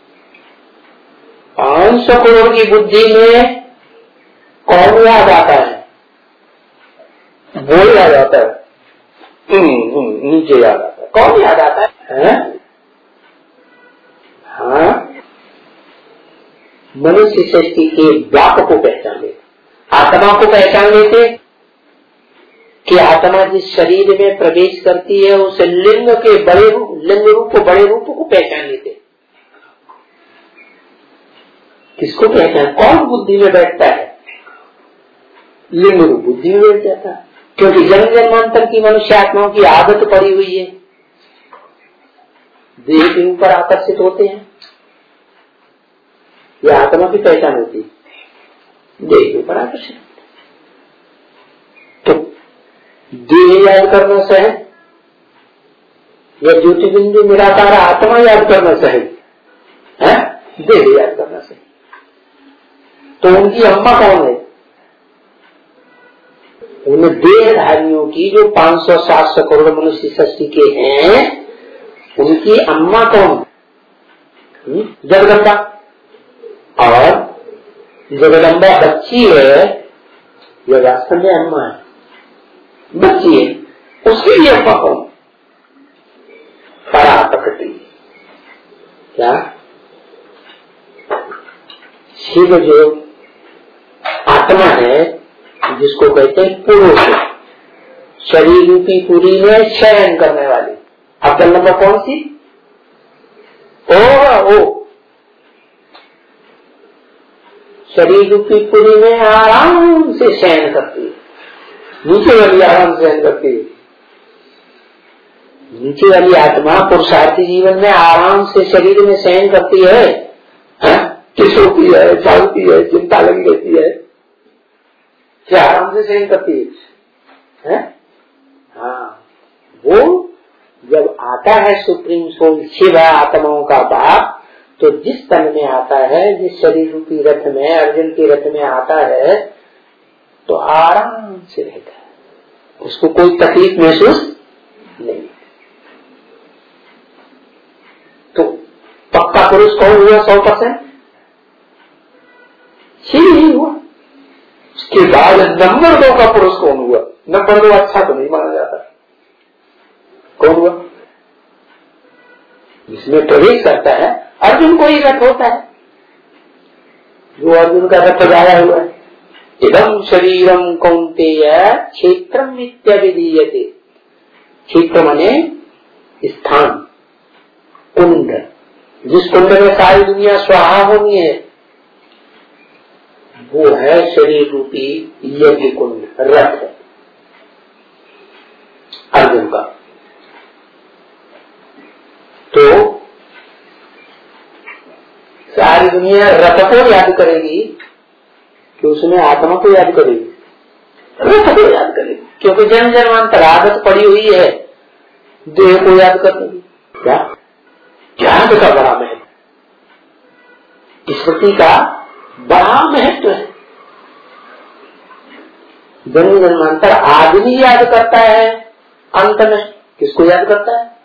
पाँच सौ करोड़ की बुद्धि में कौन याद आता है? वो याद आता है, नीचे याद आता है। कौन याद आता है, है? हाँ, मनुष्य शक्ति के व्याप को पहचान लेते, आत्मा को पहचान लेते कि आत्मा जिस शरीर में प्रवेश करती है उस लिंग के बड़े रूप, लिंग रूप को बड़े रूप को पहचान लेते। किसको पहचान? कौन बुद्धि में बैठता है? लिंग रूप बुद्धि में बैठ जाता है, क्योंकि जन्म जन्मांतर की मनुष्य आत्माओं की आदत पड़ी हुई है, देह के ऊपर आकर्षित होते हैं। यह आत्मा की पहचान होती है, देह के ऊपर आकर्षित। तो देह याद करना सहज या ज्योतिबिंदु निराकार आत्मा याद करना सहज है? देह याद करना सहज। तो उनकी अम्मा कौन है? उन देहधारियों की जो पाँच सौ सात सौ करोड़ मनुष्य सृष्टि के हैं, उनकी अम्मा कौन? जगदम्बा। और जगदम्बा बच्ची है या वास्तव में अम्मा है? बच्ची है, उसके लिए अम्मा कौन? परा प्रकृति। क्या शिव जो आत्मा है, जिसको कहते हैं पुरुष, शरीर रूपी पुरी में शयन करने वाली। अव्वल नंबर कौन सी? ओ, ओ शरीर रूपी पुरी में आराम से शयन करती है। नीचे वाली आराम से शयन करती है। नीचे वाली आत्मा पुरुषार्थी जीवन में आराम से शरीर में शयन करती है, कि सोती है, जागती है, चिंता लगी रहती है, क्या आराम से शयन करती है, है? हाँ, वो जब आता है सुप्रीम सोल शिव आत्माओं का बाप, तो जिस तन में आता है, जिस शरीर रूपी रथ में, अर्जुन के रथ में आता है, तो आराम से रहता है, उसको कोई तकलीफ महसूस नहीं। तो पक्का पुरुष कौन हुआ? सौ परसेंट शिव ही हुआ। उसके बाद नंबर दो का पुरुष कौन हुआ? नंबर दो अच्छा तो नहीं माना जाता। कौन हुआ? जिसमें प्रवेश करता है, अर्जुन को ही रथ होता है, जो अर्जुन का रथ सजाया हुआ है। इदम शरीरम कौन्तेय क्षेत्रम नित्यविधीयते। क्षेत्र माने स्थान, कुंड, जिस कुंड में सारी दुनिया स्वाहा होनी है, वो है शरीर रूपी यज्ञ कुंड, रथ है अर्जुन का। तो सारी दुनिया रथ को याद करेगी कि उसमें आत्मा को याद करेगी, रथ को याद करेगी, क्योंकि जन्म जन्मांतर आदत पड़ी हुई है देह को याद करने की। क्या याद का बड़ा महत्व, स्मृति का बड़ा महत्व है। जन्म जन्मांतर आदमी याद करता है, अंत में किसको याद करता है?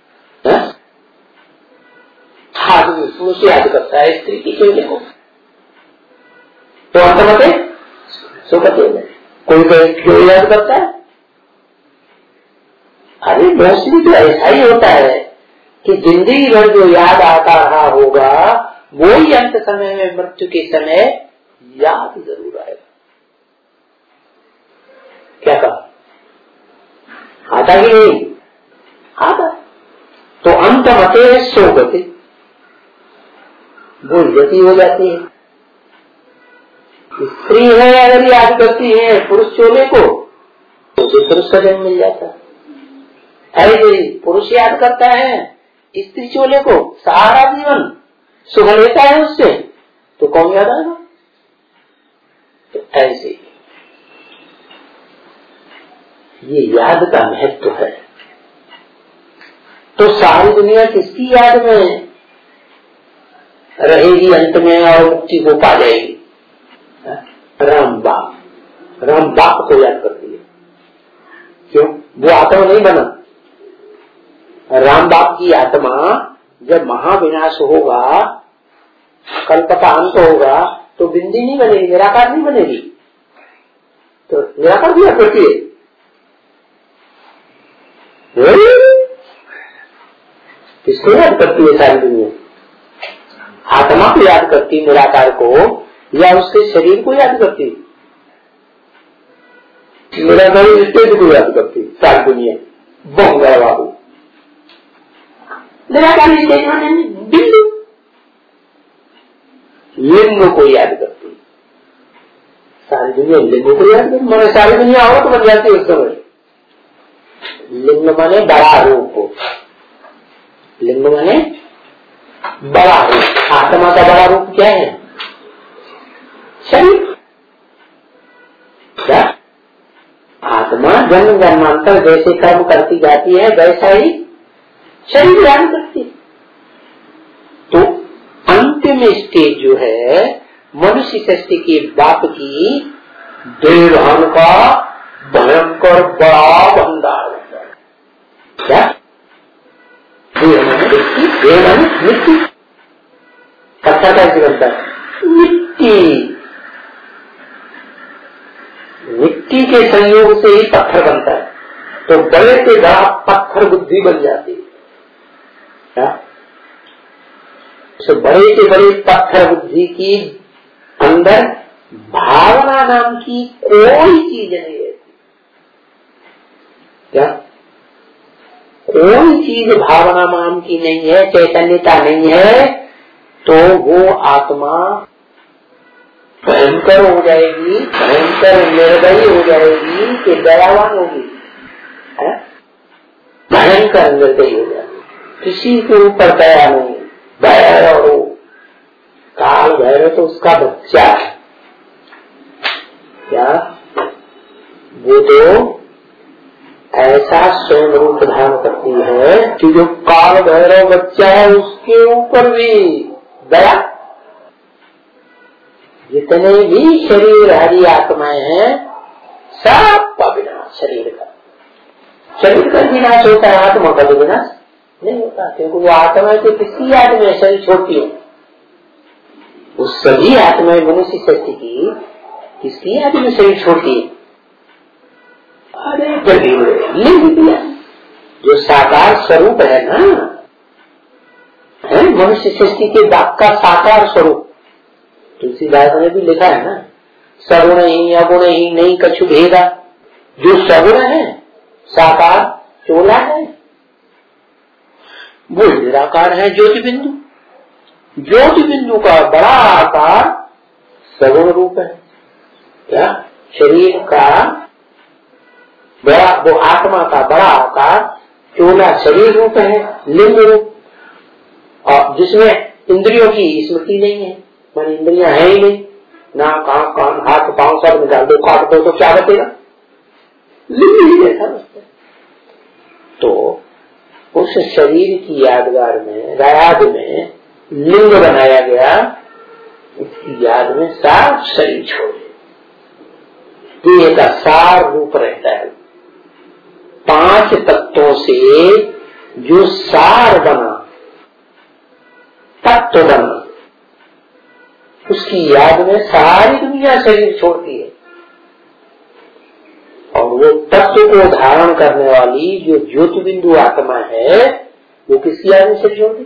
आदमी पुरुष याद करता है स्त्री की केवल को, तो अंत में सुखते कोई क्यों याद करता है? अरे मोस्टली तो ऐसा ही होता है कि जिंदगी भर जो याद आता रहा होगा, वो ही अंत समय में, मृत्यु के समय याद जरूर आएगा। क्या कहा? आता ही नहीं आता। तो अंत मते सोगते, वो यति हो जाती है। स्त्री है अगर याद करती है पुरुष चोले को तो उसे पुरुष का जन्म मिल जाता है। अरे पुरुष याद करता है स्त्री चोले को सारा जीवन सुख लेता है उससे तो कौन याद आएगा। तो ऐसे ये याद का महत्व है। तो सारी दुनिया किसकी याद में रहेगी अंत में और मुक्ति को पा जाएगी। राम बाप राम बाप को याद करती है। क्यों? वो आत्मा नहीं बना। राम बाप की आत्मा जब महाविनाश होगा, कल्प का अंत होगा तो बिंदी नहीं बनेगी, निराकार नहीं बनेगी। तो निराकार भी याद करती है। किसको याद करती है सारी दुनिया? आत्मा को याद करती, निराकार को, या उसके शरीर को याद करती? निराकारी स्टेज को याद करती सारी दुनिया। बहुत गया बाबू। निराकारी स्टेज में बिंदु लिंग को याद करती सारी दुनिया। लिंग को याद करती माने सारी दुनिया औरत बन जाती है उस समय। लिंग माने बड़ा रूप, लिंग माने बड़ा रूप। आत्मा का बड़ा रूप क्या है? शरीर। क्या आत्मा जन्म जन्मांतर जैसे कर्म करती जाती है वैसा ही शरीर ध्यान करती। तो अंतिम स्टेज जो है मनुष्य सृष्टि के बाप की देवधान का भयंकर बड़ा भंडार होता है। क्या मिट्टी पत्थर कैसे बनता है? मिट्टी मिट्टी के संयोग से ही पत्थर बनता है। तो बड़े से बड़ा पत्थर बुद्धि बन जाती है। क्या? तो बड़े से बड़े पत्थर बुद्धि की अंदर भावना नाम की कोई चीज नहीं रहती। क्या? कोई चीज भावना नाम की नहीं है, चैतन्यता नहीं है। तो वो आत्मा भयंकर हो जाएगी, भयंकर निर्दयी हो जाएगी कि दयावान होगी। भयंकर निर्दयी हो जाएगी, किसी के ऊपर दया नहीं। भैरव काल भैरव तो उसका बच्चा है। क्या? वो तो ऐसा स्वयं रूप धारण करती है कि जो काल भैरव बच्चा है उसके ऊपर भी दया। जितने भी शरीर हरी आत्माएं हैं सबका विनाश शरीर का। शरीर का विनाश होता है, आत्मा का भी विनाश नहीं होता। क्योंकि वो आत्मा के किसी याद में शरीर छोड़ती है। उस सभी आत्माएं मनुष्य शक्ति की किसकी याद में शरीर छोड़ती है? अरे लिंग दिया जो साकार स्वरूप है ना, है मनुष्य सृष्टि के बाप का साकार स्वरूप। तुलसीदास ने भी लिखा है ना, सगुण ही अगुण ही नहीं कछु भेदा। जो सगुण है साकार चोला है, वो निराकार है ज्योति बिंदु। ज्योति बिंदु का बड़ा आकार सगुण रूप है। क्या? शरीर का बड़ा, वो आत्मा का बड़ा आकार चोला शरीर रूप है, लिंग रूप। और जिसमें इंद्रियों की स्मृति नहीं है, मान इंद्रियां है ही नहीं, ना कान कान हाथ पांव सब निकाल दो, काट दो तो क्या बचेगा? लिंग ही जैसा बचता। तो उस शरीर की यादगार में, याद में लिंग बनाया गया। इसकी याद में साफ शरीर छोड़े देह का सार रूप रहता है। पांच तत्वों से जो सार बना, तत्व बना, उसकी याद में सारी दुनिया शरीर छोड़ती है। और वो तत्व को धारण करने वाली जो ज्योति बिंदु आत्मा है वो किसकी याद में शरीर छोड़ती?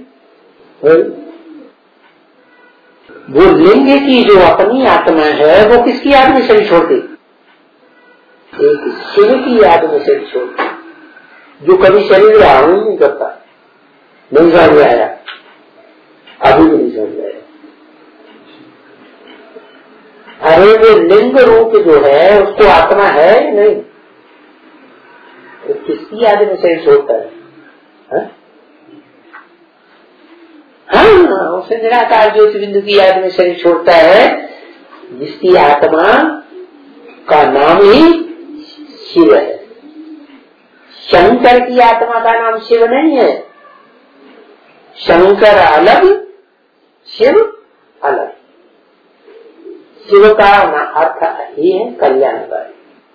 वो लिंग की जो अपनी आत्मा है वो किसकी याद में शरीर छोड़ती? एक शिव की याद में शरीर छोड़ती, जो कभी शरीर धारण नहीं करता। नहीं समझ में आया? अभी भी नहीं समझ में आया। अरे वो लिंग रूप जो है उसको आत्मा है नहीं, तो किसकी याद में शरीर छोड़ता है? हा? हाँ, उसे निराकार ज्योति बिंदु की याद में शरीर छोड़ता है, जिसकी आत्मा का नाम ही शिव है। शंकर की आत्मा का नाम शिव नहीं है। शंकर अलग, शिव अलग। शिव का अर्थ ही है कल्याणकारी।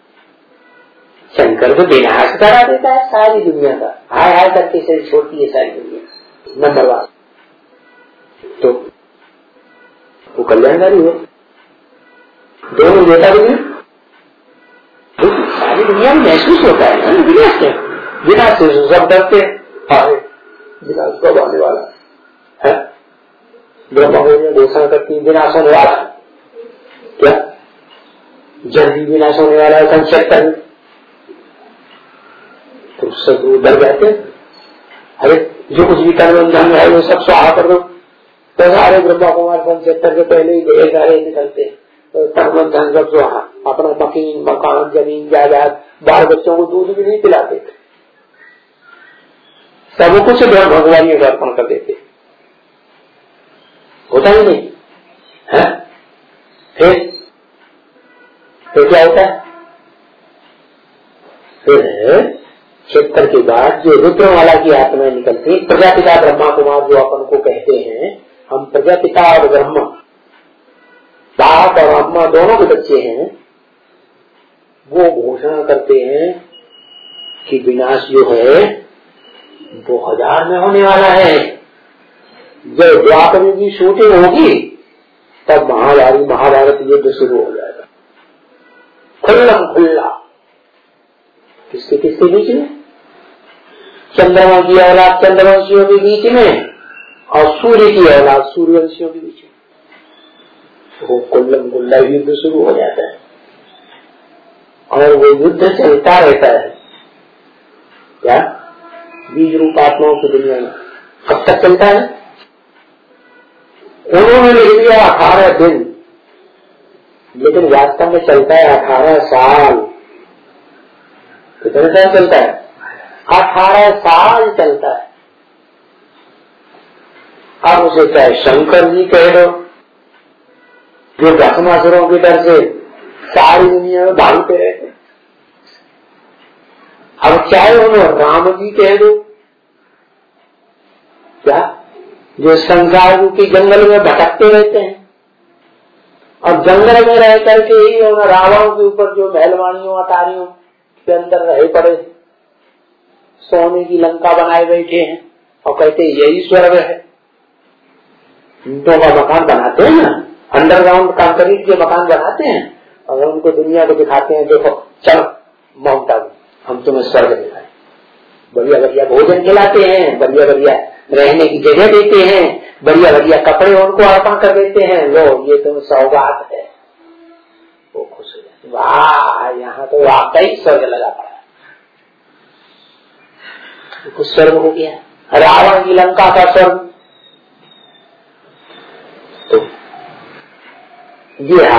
शंकर को विनाश करा देता है सारी दुनिया का, हाय हाय करके शरीर छोड़ती है सारी दुनिया। नंबर वन तो वो कल्याणकारी है। दोनों देता भी सारी दुनिया में महसूस होता है ना विनाश के, विनाश से सब डरते हैं, विनाश कब आने वाला है। ब्रह्मा घोषणा करती विनाश होने वाला, क्या जल्दी विनाश होने वाला है संक्षेप में, तो सब डर जाते हैं। अरे जो कुछ भी कर्म धन है वो सब स्वाहा कर दो, तो सारे ब्रह्मा कुमार संक्षेत्र के पहले ही ढेर सारे निकलते हैं। तो कर्म धन सब स्वाहा, अपना मकीन मकान जमीन जायदाद, बाल बच्चों को दूध भी नहीं पिलाते, सब कुछ भगवान को अर्पण कर देते। होता ही नहीं है। फिर तो क्या होता है? फिर क्षेत्र के बाद जो रुद्रमाला की आत्माएं निकलती, प्रजापिता ब्रह्मा कुमार जो अपन को कहते हैं, हम प्रजापिता और ब्रह्मा, बाप और अम्मा दोनों के बच्चे हैं, वो घोषणा करते हैं कि विनाश जो है दो हजार में होने वाला है। जब द्वापर की शूटिंग होगी तब महाभारत महाभारत युद्ध शुरू हो जाएगा, खुल्लम खुल्ला। किसके किसके बीच में? चंद्रमा की औलाद चंद्रवंशियों के बीच में और सूर्य की औलाद सूर्यवंशियों के बीच में, वो कुल्लम कुल्ला युद्ध शुरू हो जाता है। और वो युद्ध चलता रहता है क्या बीज रूप आत्माओं की दुनिया में। कब तक चलता है? उन्होंने लिख दिया अठारह दिन, लेकिन वास्तव में चलता है अठारह साल। कितने साल चलता है? अठारह साल चलता है। अब उसे चाहे शंकर जी कह दो, जो भस्मासुरों के डर से सारी दुनिया में भागते रहते, अब चाहे उन्हें राम जी कह दो, क्या जो संसार रूपी जंगल में भटकते रहते हैं और जंगल में रह करके ही उन रावणों के ऊपर जो महलवानियों अटारियों के अंदर रहे पड़े, सोने की लंका बनाए बैठे हैं और कहते यही स्वर्ग है। ईंटों का मकान बनाते हैं ना, अंडरग्राउंड कंक्रीट के मकान बनाते हैं और उनको दुनिया को दिखाते हैं, देखो चलो माउंट आबू हम तुम्हें स्वर्ग दिखाएं, बढ़िया बढ़िया भोजन खिलाते हैं, बढ़िया बढ़िया रहने की जगह देते हैं, बढ़िया बढ़िया कपड़े उनको अर्पण कर देते हैं, लो ये तुम सौगात है। वो खुश हो जाते, वाह यहाँ तो वाकई स्वर्ग लगा पड़ा, कुछ स्वर्ग हो गया, रावण की लंका का स्वर्ग। तो ये